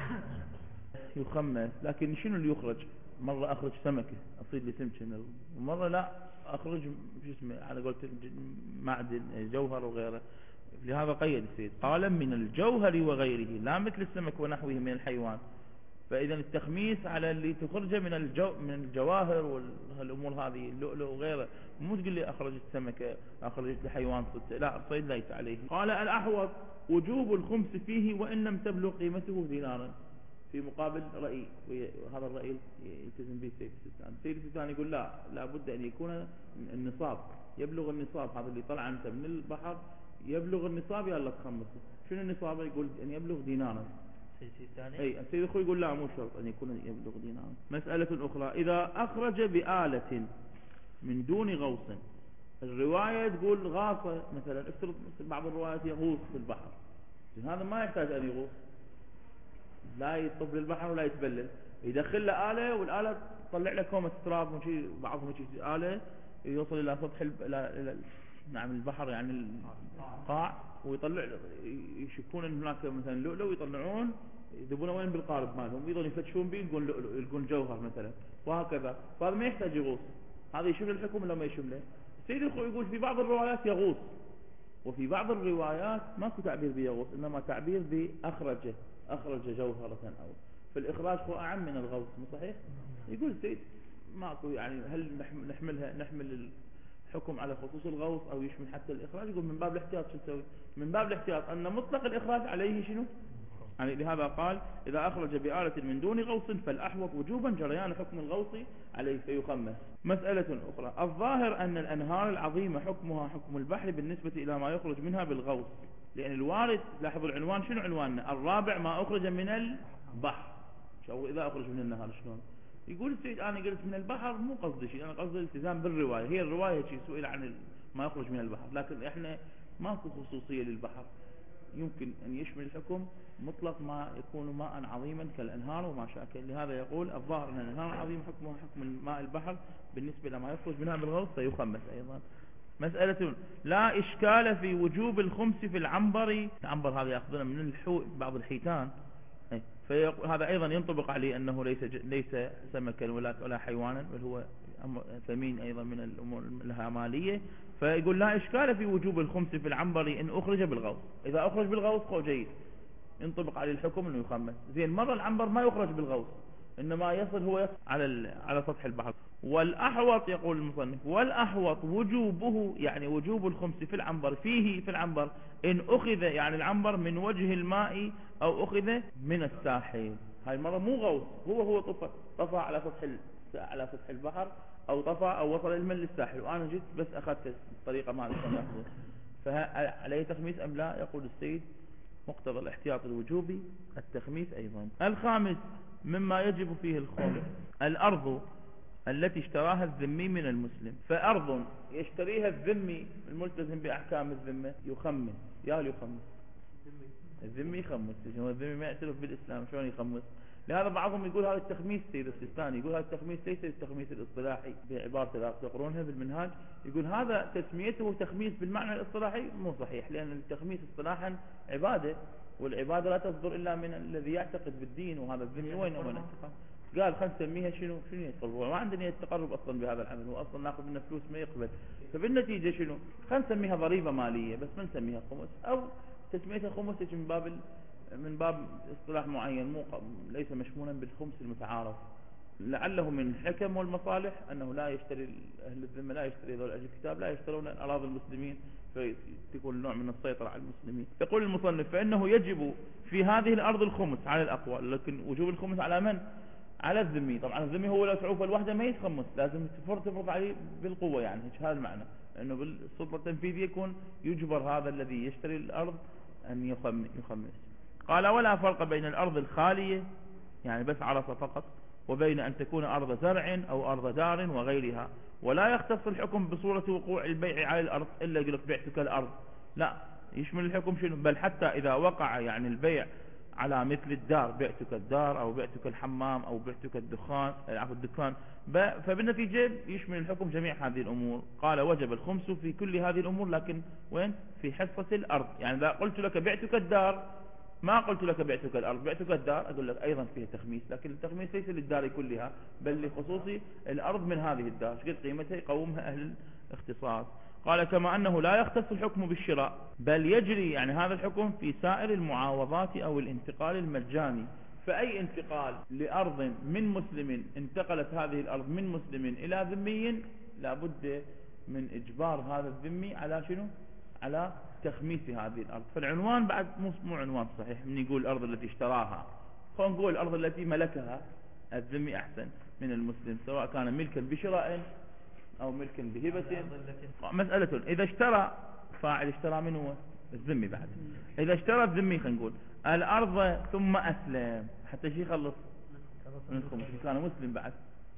يخمس. لكن شنو اللي يخرج؟ مرة أخرج سمكة أصيد لي سمكة، ومرة لا أخرج شو اسمه على قولة معدن جوهر وغيره. لهذا قيد السيد قال من الجوهر وغيره، لا مثل السمك ونحوه من الحيوان. فإذا التخميس على اللي تخرجه من الجو من الجواهر والأمور هذه، اللؤلؤ وغيره. مو تقول لي أخرجت سمكة، أخرجت لحيوان صدت، لا، الصيد ليس عليه. قال الأحوط وجوب الخمس فيه وإن لم تبلغ قيمته دينارا، في مقابل رأي، وهذا الرأي يلتزم به السيد السيستاني. السيد السيستاني يقول لا، لابد أن يكون النصاب، يبلغ النصاب. هذا اللي طلع أنت من البحر يبلغ النصاب، يلا تخمسه. شنو النصاب؟ يقول أن يبلغ دينارا. أي السيد الخوي يقول لا، مو شرط أن يكون يبلغ دينارا. مسألة أخرى: إذا أخرج بآلة من دون غوص، الرواية تقول غاصة مثلا، افترض بعض الروايات يغوص في البحر، هذا ما يحتاج أن يغوص، لا يطب للبحر ولا يتبلل، يدخل له آلة، والآلة تطلع له كومة تراب وشي، بعضهم شيء آلة يوصل إلى سطح الب... إلى... إلى نعم البحر، يعني القاع، ويطلع، يشوفون ان هناك مثلا لؤلؤ، ويطلعون يذبونه وين بالقارب مالهم، يظلون يفتشون به، يلقون لؤلؤ، يلقون جوهر مثلا، وهكذا. فهذا ما يحتاج يغوص. هذا يشمل الحكم ولا ما يشمله؟ السيد الخوي يقول في بعض الروايات يغوص، وفي بعض الروايات ماكو تعبير بيغوص، انما تعبير بأخرجه، أخرج جوهرة. أو في الإخراج هو أعم من الغوص، مو صحيح؟ يقول السيد ماكو، يعني هل نحملها نحمل الحكم على خصوص الغوص أو يشمل حتى الإخراج؟ يقول من باب الاحتياط. شو نسوي؟ من باب الاحتياط أن مطلق الإخراج عليه شنو؟ يعني لهذا قال إذا أخرج بآلة من دون غوص فالأحوط وجوبا جريان حكم الغوص عليه فيخمس. مسألة أخرى: الظاهر أن الأنهار العظيمة حكمها حكم البحر بالنسبة إلى ما يخرج منها بالغوص، لأن الوارد، لاحظوا العنوان شنو عنواننا؟ الرابع ما أخرج من البحر. شو إذا أخرج من النهر شلون؟ يقول السيد أنا قلت من البحر، مو قصدي شيء، أنا قصدي الالتزام بالرواية. هي الرواية شيء سئل عن ما يخرج من البحر، لكن إحنا ماكو خصوصية للبحر، يمكن أن يشمل الحكم مطلق ما يكون ماء عظيما كالأنهار وما شاكل. لهذا يقول الظاهر أن الأنهار العظيمة حكمها حكم ماء البحر بالنسبة لما يخرج منها بالغوص فيخمس أيضا. مسألة: لا إشكال في وجوب الخمس في العنبر. العنبر هذا يأخذونه من الحو بعض الحيتان، فهذا أيضا ينطبق عليه أنه ليس ليس سمكا ولا ولا حيوانا، بل هو ثمين أيضا من الأمور الهامالية. فيقول لا إشكال في وجوب الخمس في العنبر إن أخرج بالغوص. إذا أخرج بالغوص هو جيد، ينطبق عليه الحكم أنه يخمس. زين، مرة العنبر ما يخرج بالغوص، إنما يصل هو يصل على على سطح البحر. والأحوط، يقول المصنف، والأحوط وجوبه، يعني وجوب الخمس في العنبر فيه في العنبر إن أخذ، يعني العنبر من وجه الماء أو أخذ من الساحل. هاي المرة مو غوص، هو هو طفى طفى على سطح على سطح البحر، أو طفى أو وصل الماء للساحل، وأنا جيت بس أخذت الطريقة ما أعرف أخذه، فعليه تخميس أم لا؟ يقول السيد مقتضى الاحتياط الوجوبي التخميس أيضا. الخامس مما يجب فيه الخمس: الأرض التي اشتراها الذمي من المسلم. فأرض يشتريها الذمي الملتزم بأحكام الذمة يخمس. يا يخمس الذمي يخمس، هو الذمي ما يعترف بالإسلام، شلون يخمس؟ لهذا بعضهم يقول هذا التخميس، سيد السيستاني يقول هذا التخميس ليس التخميس الاصطلاحي بعبارة لا تقرونها بالمنهاج، يقول هذا تسميته تخميس بالمعنى الاصطلاحي مو صحيح، لأن التخميس اصطلاحا عبادة، والعبادة لا تصدر إلا من الذي يعتقد بالدين، وهذا الذمي وين وين اعتقد؟ قال خلنا نسميها شنو شنو يتقرب، ما عندنا التقرب اصلا بهذا العمل، هو اصلا ناخذ منه فلوس ما يقبل، فبالنتيجه شنو؟ خلنا نسميها ضريبه ماليه، بس ما نسميها خمس، او تسميتها خمس من باب من باب اصطلاح معين، مو ليس مشمولا بالخمس المتعارف، لعله من الحكم والمصالح انه لا يشتري اهل الذمه، لا يشتري ذول اهل الكتاب، لا يشترون اراضي المسلمين، فيكون نوع من السيطره على المسلمين. يقول المصنف: فانه يجب في هذه الارض الخمس على الاقوال، لكن وجوب الخمس على من؟ على الذمي. طبعا الذمي هو لو تعوف الوحدة ما يتخمس، لازم تفرض تفرض عليه بالقوة، يعني هيك هذا المعنى، انه بالسلطة التنفيذية يكون يجبر هذا الذي يشتري الارض ان يخمس. قال ولا فرق بين الارض الخالية يعني بس عرصة فقط، وبين ان تكون ارض زرع او ارض دار وغيرها، ولا يختص الحكم بصورة وقوع البيع على الارض الا يقول لك بعتك الارض، لا يشمل الحكم شنو، بل حتى اذا وقع يعني البيع على مثل الدار، بعتك الدار او بعتك الحمام او بعتك الدخان عفوا الدكان، فبالنتيجة يشمل الحكم جميع هذه الامور. قال وجب الخمس في كل هذه الامور، لكن وين؟ في حصة الارض. يعني اذا قلت لك بعتك الدار ما قلت لك بعتك الارض، بعتك الدار اقول لك ايضا فيه تخميس، لكن التخميس ليس للدار كلها بل لخصوص الارض من هذه الدار، قد قيمتها يقومها اهل الاختصاص. قال كما أنه لا يختص الحكم بالشراء بل يجري يعني هذا الحكم في سائر المعاوضات أو الانتقال المجاني. فأي انتقال لأرض من مسلم انتقلت هذه الأرض من مسلم إلى ذمي لابد من إجبار هذا الذمي على شنو؟ على تخميس هذه الأرض. فالعنوان بعد مو عنوان صحيح من يقول الأرض التي اشتراها، خلينا نقول الأرض التي ملكها الذمي أحسن من المسلم، سواء كان ملكا بشراء أو ملك بهبة. مسألة إذا اشترى فاعل اشترى من هو الذمي، بعد إذا اشترى الذمي خلينا نقول الأرض ثم أسلم حتى شي يخلص من الخمس كان مسلم بعد،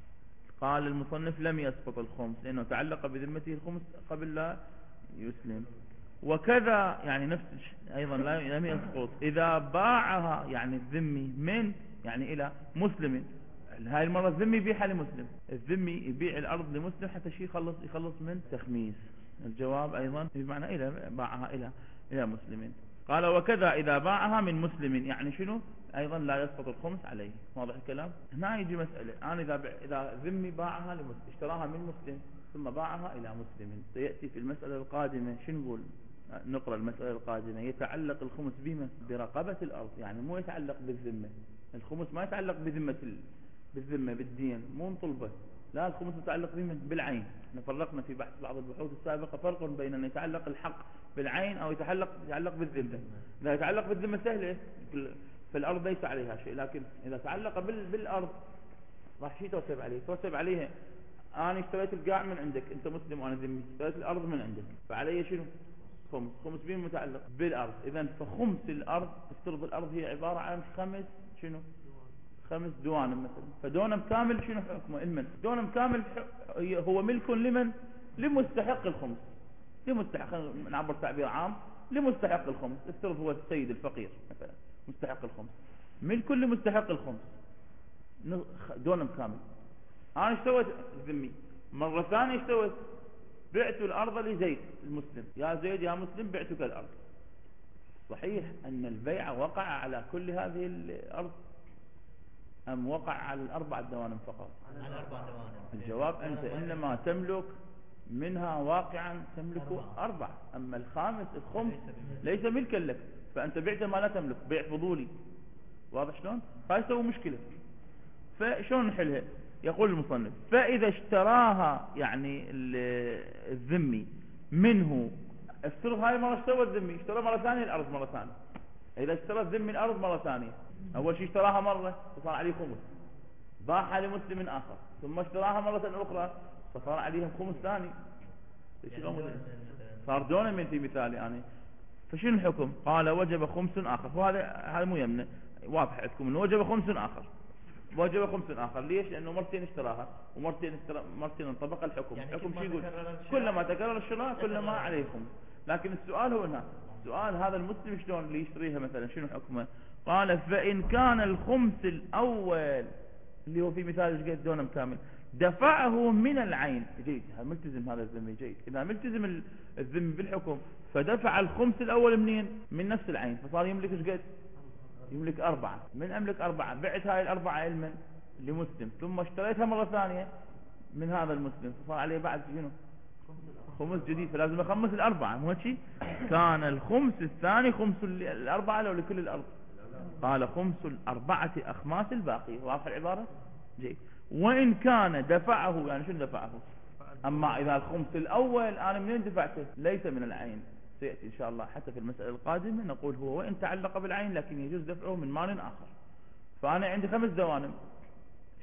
قال المصنف لم يسقط الخمس لأنه تعلق بذمته الخمس قبل لا يسلم. وكذا يعني نفس أيضا لم يسقط إذا باعها يعني الذمي من يعني إلى مسلم، هاي المرة الذمي يبيعها لمسلم، الذمي يبيع الأرض لمسلم حتى شي يخلص يخلص من تخميس. الجواب أيضا بمعنى إلى باعها إلى إلى مسلم. قال وكذا إذا باعها من مسلم يعني شنو أيضا لا يسقط الخمس عليه. واضح الكلام؟ هنا يجي مسألة، أنا إذا إذا ذمي باعها لمسلم، اشتراها من مسلم ثم باعها إلى مسلم، سيأتي في المسألة القادمة شنو نقول؟ نقرأ المسألة القادمة. يتعلق الخمس بما برقبة الأرض، يعني مو يتعلق بالذمة، الخمس ما يتعلق بذمة بالذمة بالدين مو مطلبة، لا الخمس متعلق بمن؟ بالعين. احنا فرقنا في بحث بعض البحوث السابقة فرق بين أن يتعلق الحق بالعين أو يتعلق يتعلق بالذمة. إذا يتعلق بالذمة سهلة في الأرض ليس عليها شيء، لكن إذا تعلق بالأرض راح شيء توسب عليه توسب عليها. أنا اشتريت القاع من عندك أنت مسلم وأنا ذمي، اشتريت الأرض من عندك فعلي شنو؟ خمس. خمس بين متعلق بالأرض، إذا فخمس الأرض افترض الأرض هي عبارة عن خمس شنو؟ خمس دوانم مثلا، فدونم كامل شنو حكمه؟ المن دونم كامل هو ملك لمن؟ لمستحق الخمس، لمستحق نعبر تعبير عام لمستحق الخمس. افترض هو السيد الفقير مثلا مستحق الخمس، ملك لمستحق الخمس دونم كامل. انا اشتويت الذمي مرة ثانية اشتويت بعت الارض لزيد المسلم، يا زيد يا مسلم بعتك الارض. صحيح ان البيع وقع على كل هذه الارض أم وقع على الأربع دوانم فقط؟ على الأربع دوانم. الجواب أنت إنما تملك منها واقعا تملك أربع، أما الخامس الخمس ليس ملكا لك، فأنت بعت ما لا تملك، بيع فضولي. واضح شلون؟ هاي سوى مشكلة. فشلون نحلها؟ يقول المصنف فإذا اشتراها يعني الذمي منه، افترض هاي مرة اشترى الذمي، اشترى مرة ثانية الأرض مرة ثانية. إذا اشترى الذمي الأرض مرة ثانية، أول شيء اشتراها مرة فصار عليه خمس، باعها لمسلم آخر، ثم اشتراها مرة أخرى فصار عليهم خمس ثاني، صار دون من في مثالي يعني. فشنو الحكم؟ قال وجب خمس آخر. وهذا هذا مو يمنى، واضح عندكم انه وجب خمس آخر، وجب خمس آخر. ليش؟ لأنه مرتين اشتراها ومرتين اشترا مرتين انطبق الحكم. يعني حكم شو يقول؟ كلما تكرر الشراء كلما عليه خمس. لكن السؤال هو هنا سؤال هذا المسلم شلون اللي يشتريها مثلا شنو حكمه؟ قال فإن كان الخمس الأول اللي هو في مثال ايش قد دونم كامل دفعه من العين، جيد ملتزم هذا الذمي، جيد إذا ملتزم الذمي بالحكم فدفع الخمس الأول منين؟ من نفس العين، فصار يملك ايش قد؟ يملك أربعة. من أملك أربعة بعت هاي الأربعة علما لمسلم ثم اشتريتها مرة ثانية من هذا المسلم فصار عليه بعد شنو؟ خمس جديد، فلازم أخمس الأربعة مو شيء. كان الخمس الثاني خمس الأربعة لو لكل الأرض. قال خمس الأربعة أخماس الباقي. واضح العبارة؟ جيد. وإن كان دفعه يعني شنو دفعه؟ أما إذا الخمس الأول أنا منين دفعته؟ ليس من العين، سيأتي إن شاء الله حتى في المسألة القادمة نقول هو وإن تعلق بالعين لكن يجوز دفعه من مال آخر. فأنا عندي خمس دوانم،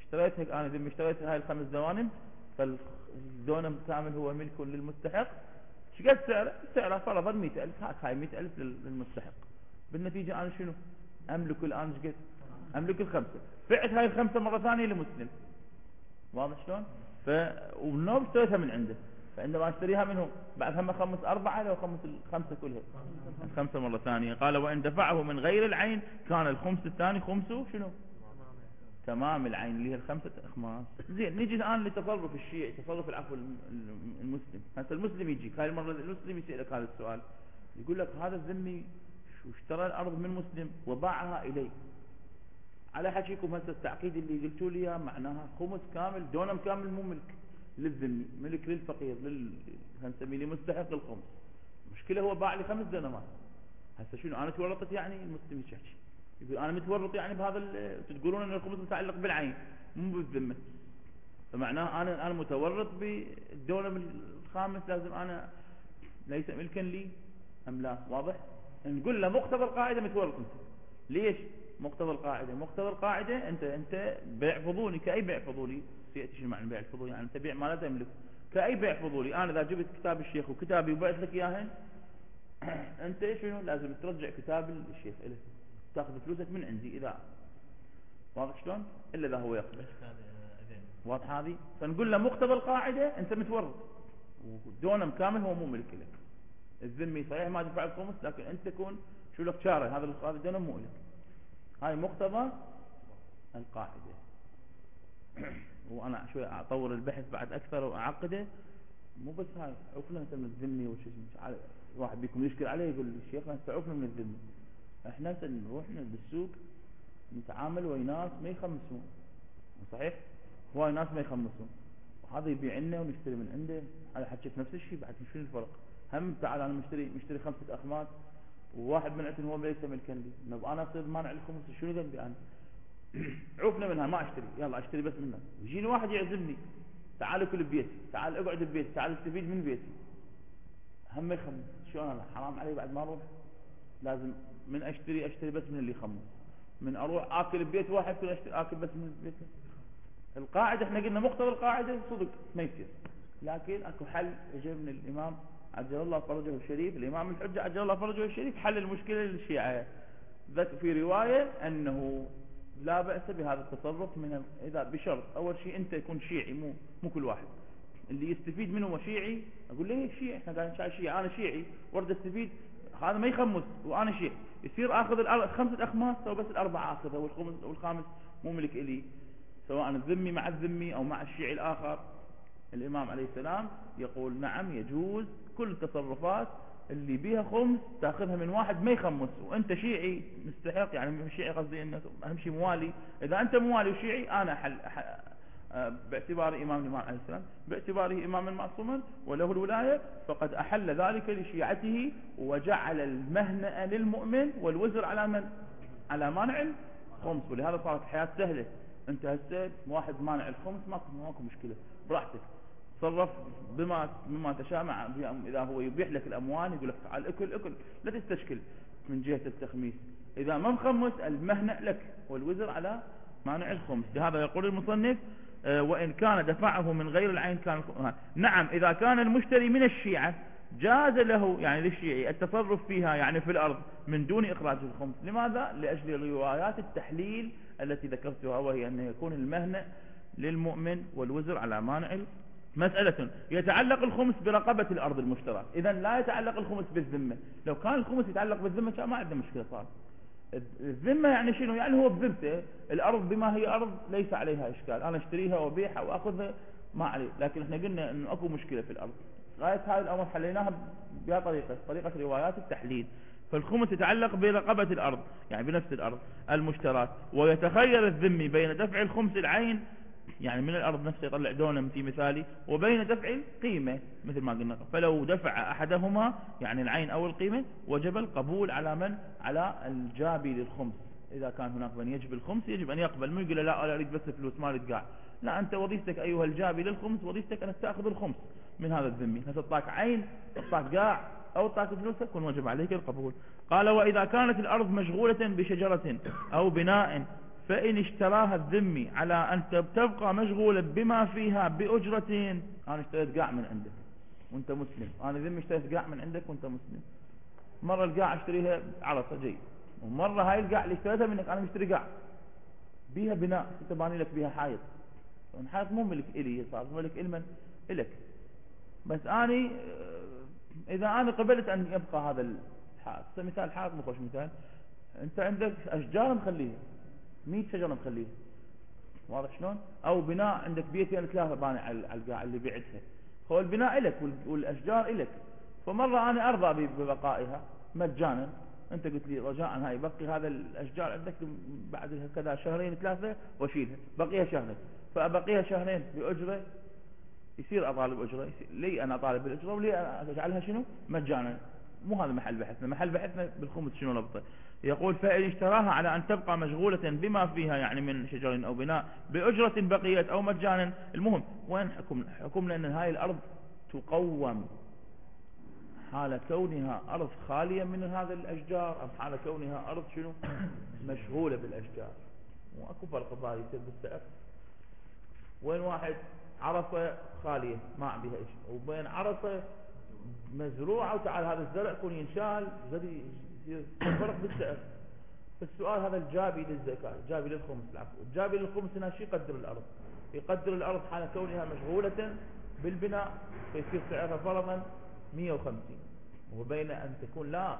اشتريت هيك أنا ذمي اشتريت هاي الخمس دوانم، فالدونم كامل هو ملك للمستحق. شقد سعره؟ سعره فرضا مئة ألف، هاك هاي مئة ألف للمستحق. بالنتيجة أنا شنو أملك الآن؟ شقد أملك الخمسة، بعت هاي الخمسة مرة ثانية لمسلم، واضح شلون؟ ف والنوم اشتريتها من عنده، فعندما اشتريها منه بعد هم خمس أربعة لو خمس الخمسة كلها الخمسة مرة ثانية. قال وإن دفعه من غير العين كان الخمس الثاني خمسه شنو؟ تمام العين اللي هي الخمسة أخماس. زين نيجي الآن لتصرف الشيعي، تصرف العفو المسلم. هسه المسلم يجيك هاي المرة المسلم يسألك هذا السؤال، يقول لك هذا الذمي شو اشترى الأرض من مسلم وباعها إليه، على حكيكم هسه التعقيد اللي قلتوا لي معناها خمس كامل دونم كامل مو ملك للذمي، ملك للفقير لل هنسميه لمستحق الخمس. مشكلة هو باع لي خمس دونمات، هسه شنو أنا تورطت يعني؟ المسلم يحكي يقول أنا متورط يعني بهذا، تقولون أن الخمس متعلق بالعين مو بالذمة، فمعناه أنا أنا متورط بالدونم الخامس، لازم أنا ليس ملكا لي أم لا؟ واضح؟ نقول له مقتضى القاعدة متورط أنت. ليش مقتضى القاعدة؟ مقتضى القاعدة أنت أنت بيع فضولي، كأي بيع فضولي. سيأتي شنو معنى بيع الفضولي؟ يعني أنت بيع ما لا تملك، كأي بيع فضولي. أنا إذا جبت كتاب الشيخ وكتابي وبعت لك إياهن، أنت شنو لازم ترجع كتاب الشيخ إليه، تأخذ فلوسك من عندي إذا، واضح شلون؟ إلا إذا هو يقبل. واضح هذه؟ فنقول له مقتضى القاعدة أنت متورط، ودونم كامل هو مو ملك لك. الذمي صحيح ما دفع الخمس، لكن أنت تكون شو لك شاري هذا هذا الدونم مو لك. هاي مقتضى القاعدة. وأنا شوي أطور البحث بعد أكثر وأعقده، مو بس هاي عفنا من الذمي وش اسمه، واحد بيكم يشكل عليه يقول الشيخ عفنا من الذمي. احنا نروح بالسوق نتعامل ويا ناس ما يخمسون، صحيح؟ هواي ناس ما يخمسون، وهذا يبيع لنا ونشتري من عنده. على حكيت نفس الشيء بعد، شنو الفرق؟ هم تعال انا مشتري مشتري خمسة اخماس، وواحد من عندهم هو ليس ملكا لي، نبقى انا اصير مانع الخمس، شنو ذنبي انا؟ عوفنا منها ما اشتري، يلا اشتري بس منها. يجيني واحد يعزمني، تعال كل ببيتي، تعال اقعد ببيتي، تعال استفيد من بيتي، هم يخمس. شلون انا حرام علي بعد ما اروح؟ لازم من اشتري اشتري بس من اللي يخمس، من اروح اكل ببيت واحد كل اشتري اكل بس من البيت. القاعده احنا قلنا مقتضى القاعده صدق ما يصير، لكن اكو حل اجى من الامام عجل الله فرجه الشريف، الامام الحجه عجل الله فرجه الشريف، حل المشكله للشيعه. ذكر في روايه انه لا باس بهذا التصرف من اذا بشرط اول شيء انت يكون شيعي، مو مو كل واحد اللي يستفيد منه وشيعي. اقول له شيعي، احنا قاعدين نشاهد شيعي، انا شيعي ورد استفيد، هذا ما يخمس وانا شيعي، يصير اخذ الخمسه اخماس او بس الاربعه اخذها، والخمس والخامس مو ملك الي، سواء الذمي مع الذمي او مع الشيعي الاخر. الامام عليه السلام يقول نعم يجوز كل التصرفات اللي بيها خمس تاخذها من واحد ما يخمس، وانت شيعي مستحق، يعني شيعي قصدي انك اهم شيء موالي. اذا انت موالي وشيعي انا حل باعتباره امام الامام عليه السلام، باعتباره اماما معصوما وله الولايه، فقد احل ذلك لشيعته، وجعل المهنأ للمؤمن والوزر على من؟ على مانع الخمس. ولهذا صارت الحياه سهله. انت هسه واحد مانع الخمس ماكو ماكو مشكله، براحتك تصرف بما بما تشاء. مع اذا هو يبيح لك الاموال يقول لك تعال اكل اكل، لا تستشكل من جهه التخميس. اذا ما مخمس المهنأ لك والوزر على مانع الخمس. لهذا يقول المصنف آه وإن كان دفعه من غير العين كان آه. نعم إذا كان المشتري من الشيعة جاز له يعني للشيعي التصرف فيها يعني في الأرض من دون إخراج الخمس. لماذا؟ لأجل روايات التحليل التي ذكرتها، وهي أن يكون المهنأ للمؤمن والوزر على مانع. مسألة يتعلق الخمس برقبة الأرض المشترى، إذا لا يتعلق الخمس بالذمة. لو كان الخمس يتعلق بالذمة كان ما عندنا مشكلة. صار الذمة يعني شنو؟ يعني هو بذمته الأرض بما هي أرض ليس عليها إشكال، أنا اشتريها وبيعها وأخذها ما عليه. لكن احنا قلنا أنه أكو مشكلة في الأرض، غاية هذه الأمر حليناها بها طريقة طريقة روايات التحليل. فالخمس يتعلق برقبة الأرض يعني بنفس الأرض المشترات، ويتخير الذمي بين دفع الخمس العين يعني من الأرض نفسه يطلع دونم في مثالي، وبين دفع القيمة مثل ما قلنا. فلو دفع أحدهما يعني العين أو القيمة وجب القبول على من؟ على الجابي للخمس. إذا كان هناك من يجب الخمس يجب أن يقبل، مو يقول لا أنا أريد بس فلوس ما أريد قاع. لا، أنت وظيفتك أيها الجابي للخمس وظيفتك أنك تأخذ الخمس من هذا الذمي، نتطاك عين تطاك قاع أو تطاك فلوسك كن وجب عليك القبول. قال وإذا كانت الأرض مشغولة بشجرة أو بناء فإن اشتراها الذمي على أن تبقى مشغولة بما فيها بأجرة. أنا اشتريت قاع من عندك وانت مسلم، أنا ذمي اشتريت قاع من عندك وانت مسلم. مرة القاع اشتريها عرصة جيد، ومرة هاي القاع اللي اشتريتها منك أنا مشتري قاع بيها بناء تباني لك بيها حائط، الحائط مو ملك إلي، صار ملك إلمن إلك. بس أنا إذا أنا قبلت أن يبقى هذا الحائط، مثال حائط مخوش مثال، أنت عندك أشجار مخليها مية شجرة مخليها، واضح شلون؟ أو بناء عندك بيتين ثلاثة باني على القاع اللي بعتها، هو البناء إلك والأشجار إلك. فمرة أنا أرضى ببقائها مجانا، أنت قلت لي رجاء هاي بقي هذا الأشجار عندك بعد كذا شهرين ثلاثة واشيلها، بقيها شهرين، فأبقيها شهرين بأجرة، يصير أطالب أجرة، يصير لي أنا أطالب بالأجرة ولي أجعلها شنو؟ مجانا. مو هذا محل بحثنا، محل بحثنا بالخمس شنو لبطه. يقول فإن اشتراها على أن تبقى مشغولة بما فيها يعني من شجر أو بناء بأجرة بقيت أو مجانا. المهم وين حكمنا؟ حكمنا أن هاي الأرض تقوم حال كونها أرض خالية من هذا الأشجار، أم حال كونها أرض شنو؟ مشغولة بالأشجار. وأكو فرق ظاهر يصير بالسعر. وين واحد عرصة خالية ما بها شيء، وبين عرصة مزروعة وتعال هذا الزرع يكون ينشال زي يصير فرق بالسعر. فالسؤال هذا الجابي للزكاة، جابي للخمس العفو، الجابي للخمس هنا شو يقدر الأرض؟ يقدر الأرض حال كونها مشغولة بالبناء فيصير سعرها فرضا مية وخمسين، وبين أن تكون لا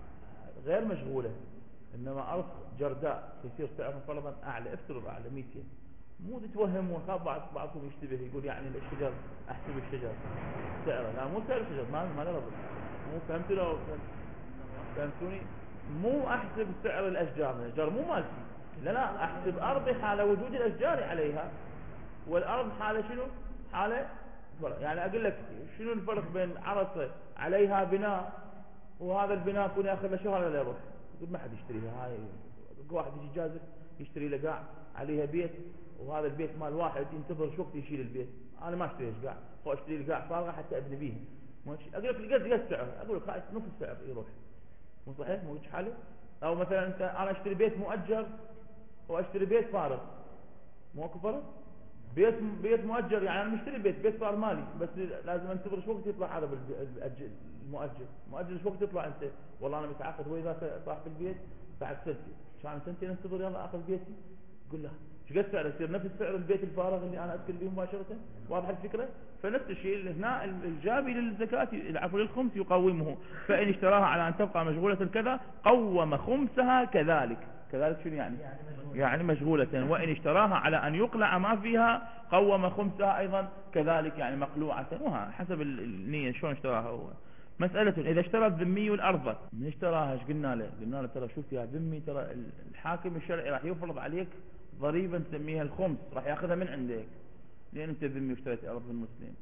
غير مشغولة إنما أرض جرداء فيصير سعرها فرضا أعلى، افترض أعلى ميتين. مو تتوهم وخاف بعض بعضكم يشتبه يقول يعني الشجر احسب الشجر سعره، لا مو سعر الشجر ما ما له ربط، مو فهمتوا لو فهمتوني؟ مو احسب سعر الاشجار، الاشجار مو مالتي، لا لا احسب ارضي حال وجود الاشجار عليها، والارض حاله شنو؟ حاله فرق. يعني اقول لك شنو الفرق بين عرصه عليها بناء وهذا البناء يكون ياخذ له شهر ولا يروح، يقول ما حد يشتريها هاي، واحد يجي جازف يشتري له قاع عليها بيت، وهذا البيت مال واحد ينتظر شو وقت يشيل البيت، انا ما اشتري قاع، هو اشتري القاع فارغه حتى ابني بيها، ماشي اقول لك قد قد السعر، اقول لك نص السعر يروح، مو صحيح؟ مو حاله. او مثلا انت انا اشتري بيت مؤجر واشتري بيت فارغ، مو اكو فرق؟ بيت بيت مؤجر يعني انا مشتري بيت، بيت صار مالي، بس لازم انتظر شو وقت يطلع هذا المؤجر، مؤجر شو وقت يطلع انت؟ والله انا متعاقد ويا ذاك صاحب البيت بعد سنتين، كان سنتين انتظر يلا اخذ بيتي، قل له ايش قد سعره؟ يصير نفس سعر البيت الفارغ اللي انا ادخل به مباشره؟ واضح الفكره؟ فنفس الشيء هنا الجابي للزكاه العفو للخمس يقومه، فان اشتراها على ان تبقى مشغوله كذا قوم خمسها كذلك. كذلك شنو يعني؟ يعني مشغوله. وان اشتراها على ان يقلع ما فيها قوم خمسها ايضا كذلك، يعني مقلوعه، وها حسب النيه شلون اشتراها هو. مسألة إذا اشترى الذمي الأرض، من اشتراها ايش قلنا له؟ قلنا له ترى شوف يا ذمي، ترى الحاكم الشرعي راح يفرض عليك ضريبة نسميها الخمس، راح ياخذها من عندك لأن أنت ذمي واشتريت أرض المسلم.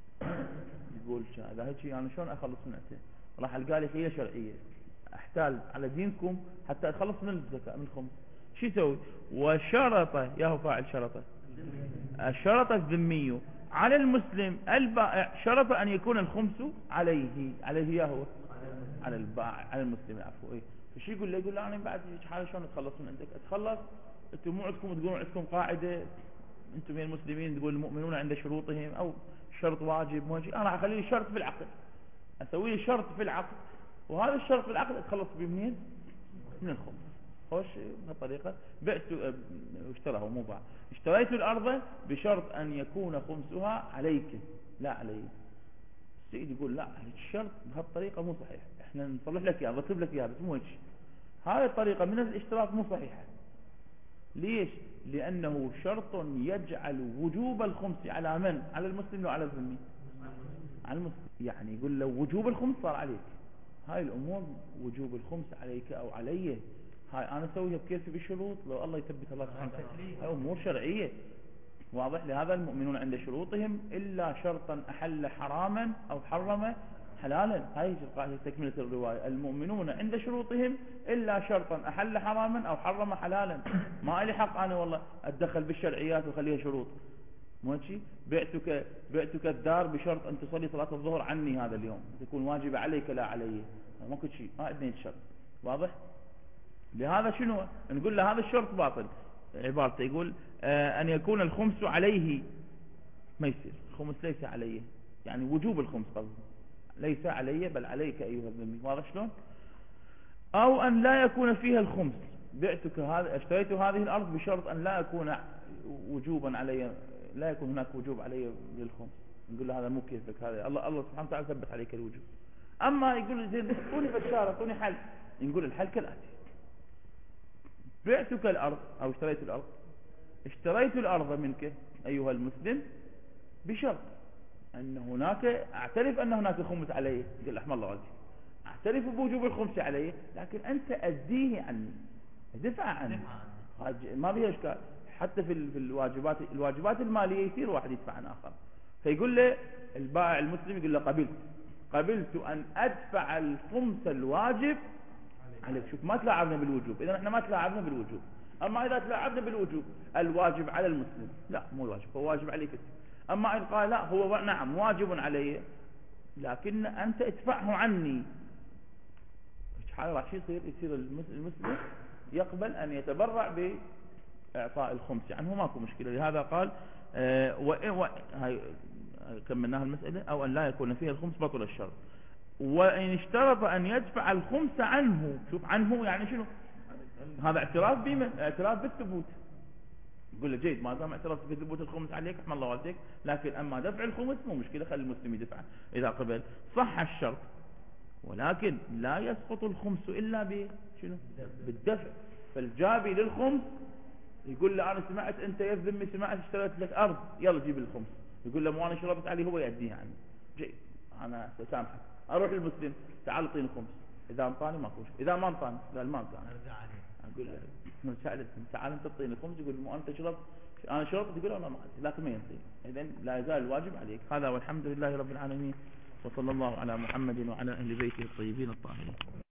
يقول هذا هيك أنا شلون أخلص من أنت؟ راح ألقى لي حيلة شرعية أحتال على دينكم حتى أتخلص من الزكاة من الخمس. شو يسوي؟ وشرط ياهو فاعل شرطه، الشرط الذمي على المسلم البائع شرط أن يكون الخمس عليه، عليه ياهو على البائع على المسلم العفو. إيه فشي يقول له؟ يقول له أنا بعد حالة شلون أتخلص من عندك؟ أتخلص أنتم مو عندكم تقولون عندكم قاعدة أنتم يا المسلمين تقول المؤمنون عند شروطهم أو شرط واجب واجب، أنا أخلي لي شرط في العقد، أسوي لي شرط في العقد، وهذا الشرط في العقد أتخلص به منين؟ من الخمس. خوش بهالطريقة بعت واشتراه مو باع، اشتريت الأرض بشرط أن يكون خمسها عليك لا علي. السيد يقول لا الشرط بهالطريقة مو صحيح، احنا نصلح لك اياه نرتب لك اياه بس مو هيك، هاي الطريقة من الاشتراك مو صحيحة. ليش؟ لأنه شرط يجعل وجوب الخمس على من؟ على المسلم وعلى الذمي؟ على المسلم. يعني يقول لو وجوب الخمس صار عليك، هاي الأمور وجوب الخمس عليك أو عليه، هاي أنا أسويها بكيفي بالشروط لو الله يثبت الله سبحانه وتعالى، هاي أمور شرعية واضح. لهذا المؤمنون عند شروطهم إلا شرطا أحل حراما أو حرم حلالا، هاي قاعدة تكملة الرواية، المؤمنون عند شروطهم إلا شرطا أحل حراما أو حرم حلالا. ما لي حق أنا والله أتدخل بالشرعيات وخليها شروط، ماشي؟ بعتك بعتك الدار بشرط أن تصلي صلاة الظهر عني هذا اليوم، تكون واجبة عليك لا علي، ما كنت شيء، ما عندنا الشرط واضح. لهذا شنو نقول له؟ هذا الشرط باطل. عبارته يقول آه أن يكون الخمس عليه، ما يصير الخمس ليس عليه، يعني وجوب الخمس قصده، ليس علي بل عليك أيها الذمي، واضح شلون؟ أو أن لا يكون فيها الخمس، بعتك هذا اشتريت هذه الأرض بشرط أن لا يكون وجوبا علي، لا يكون هناك وجوب علي للخمس، نقول له هذا مو كيفك، هذا الله الله سبحانه وتعالى ثبت عليك الوجوب. أما يقول زين اعطوني بشارة اعطوني حل، نقول الحل كالآتي: بعتك الأرض أو اشتريت الأرض، اشتريت الأرض منك أيها المسلم بشرط أن هناك، أعترف أن هناك خمس علي، قل أحمد الله وجهي، أعترف بوجوب الخمس علي، لكن أنت أديه عني، دفع عني، ما بيها إشكال. حتى في الواجبات الواجبات المالية يصير واحد يدفع عن آخر، فيقول له البائع المسلم يقول له قبلت قبلت أن أدفع الخمس الواجب عليك. شوف ما تلاعبنا بالوجوب، إذا احنا ما تلاعبنا بالوجوب. أما إذا تلاعبنا بالوجوب، الواجب على المسلم، لا مو الواجب، هو واجب عليك. أما إن قال لا هو نعم واجب علي لكن أنت ادفعه عني، حال راح يصير يصير المسلم يقبل أن يتبرع بإعطاء الخمس عنه، يعني ماكو مشكلة. لهذا قال آه و... و... هاي كملناها المسألة. أو أن لا يكون فيها الخمس بطل الشرط. وإن اشترط أن يدفع الخمس عنه، شوف عنه يعني شنو؟ هذا اعتراف بما اعتراف بالثبوت، يقول له جيد ما دام اعترفت بثبوت الخمس عليك احمد الله والديك، لكن أما دفع الخمس مو مشكلة، خلي المسلم يدفع إذا قبل. صح الشرط، ولكن لا يسقط الخمس إلا بشنو؟ بالدفع. فالجابي للخمس يقول له أنا سمعت أنت يا ذمي سمعت اشتريت لك أرض، يلا جيب الخمس، يقول له مو أنا شربت عليه، هو يأديها عني، جيد أنا سامحك. أروح للمسلم تعال اعطيني الخمس، إذا انطاني ماكو، إذا ما انطاني لا ما انطاني ارجع عليه، اقول له تعال تعال انت تعطيني الخمس، يقول مو انت شربت انا شربت، يقول انا ما لكن ما ينطي، اذا لا يزال الواجب عليك. هذا والحمد لله رب العالمين، وصلى الله على محمد وعلى اهل بيته الطيبين الطاهرين.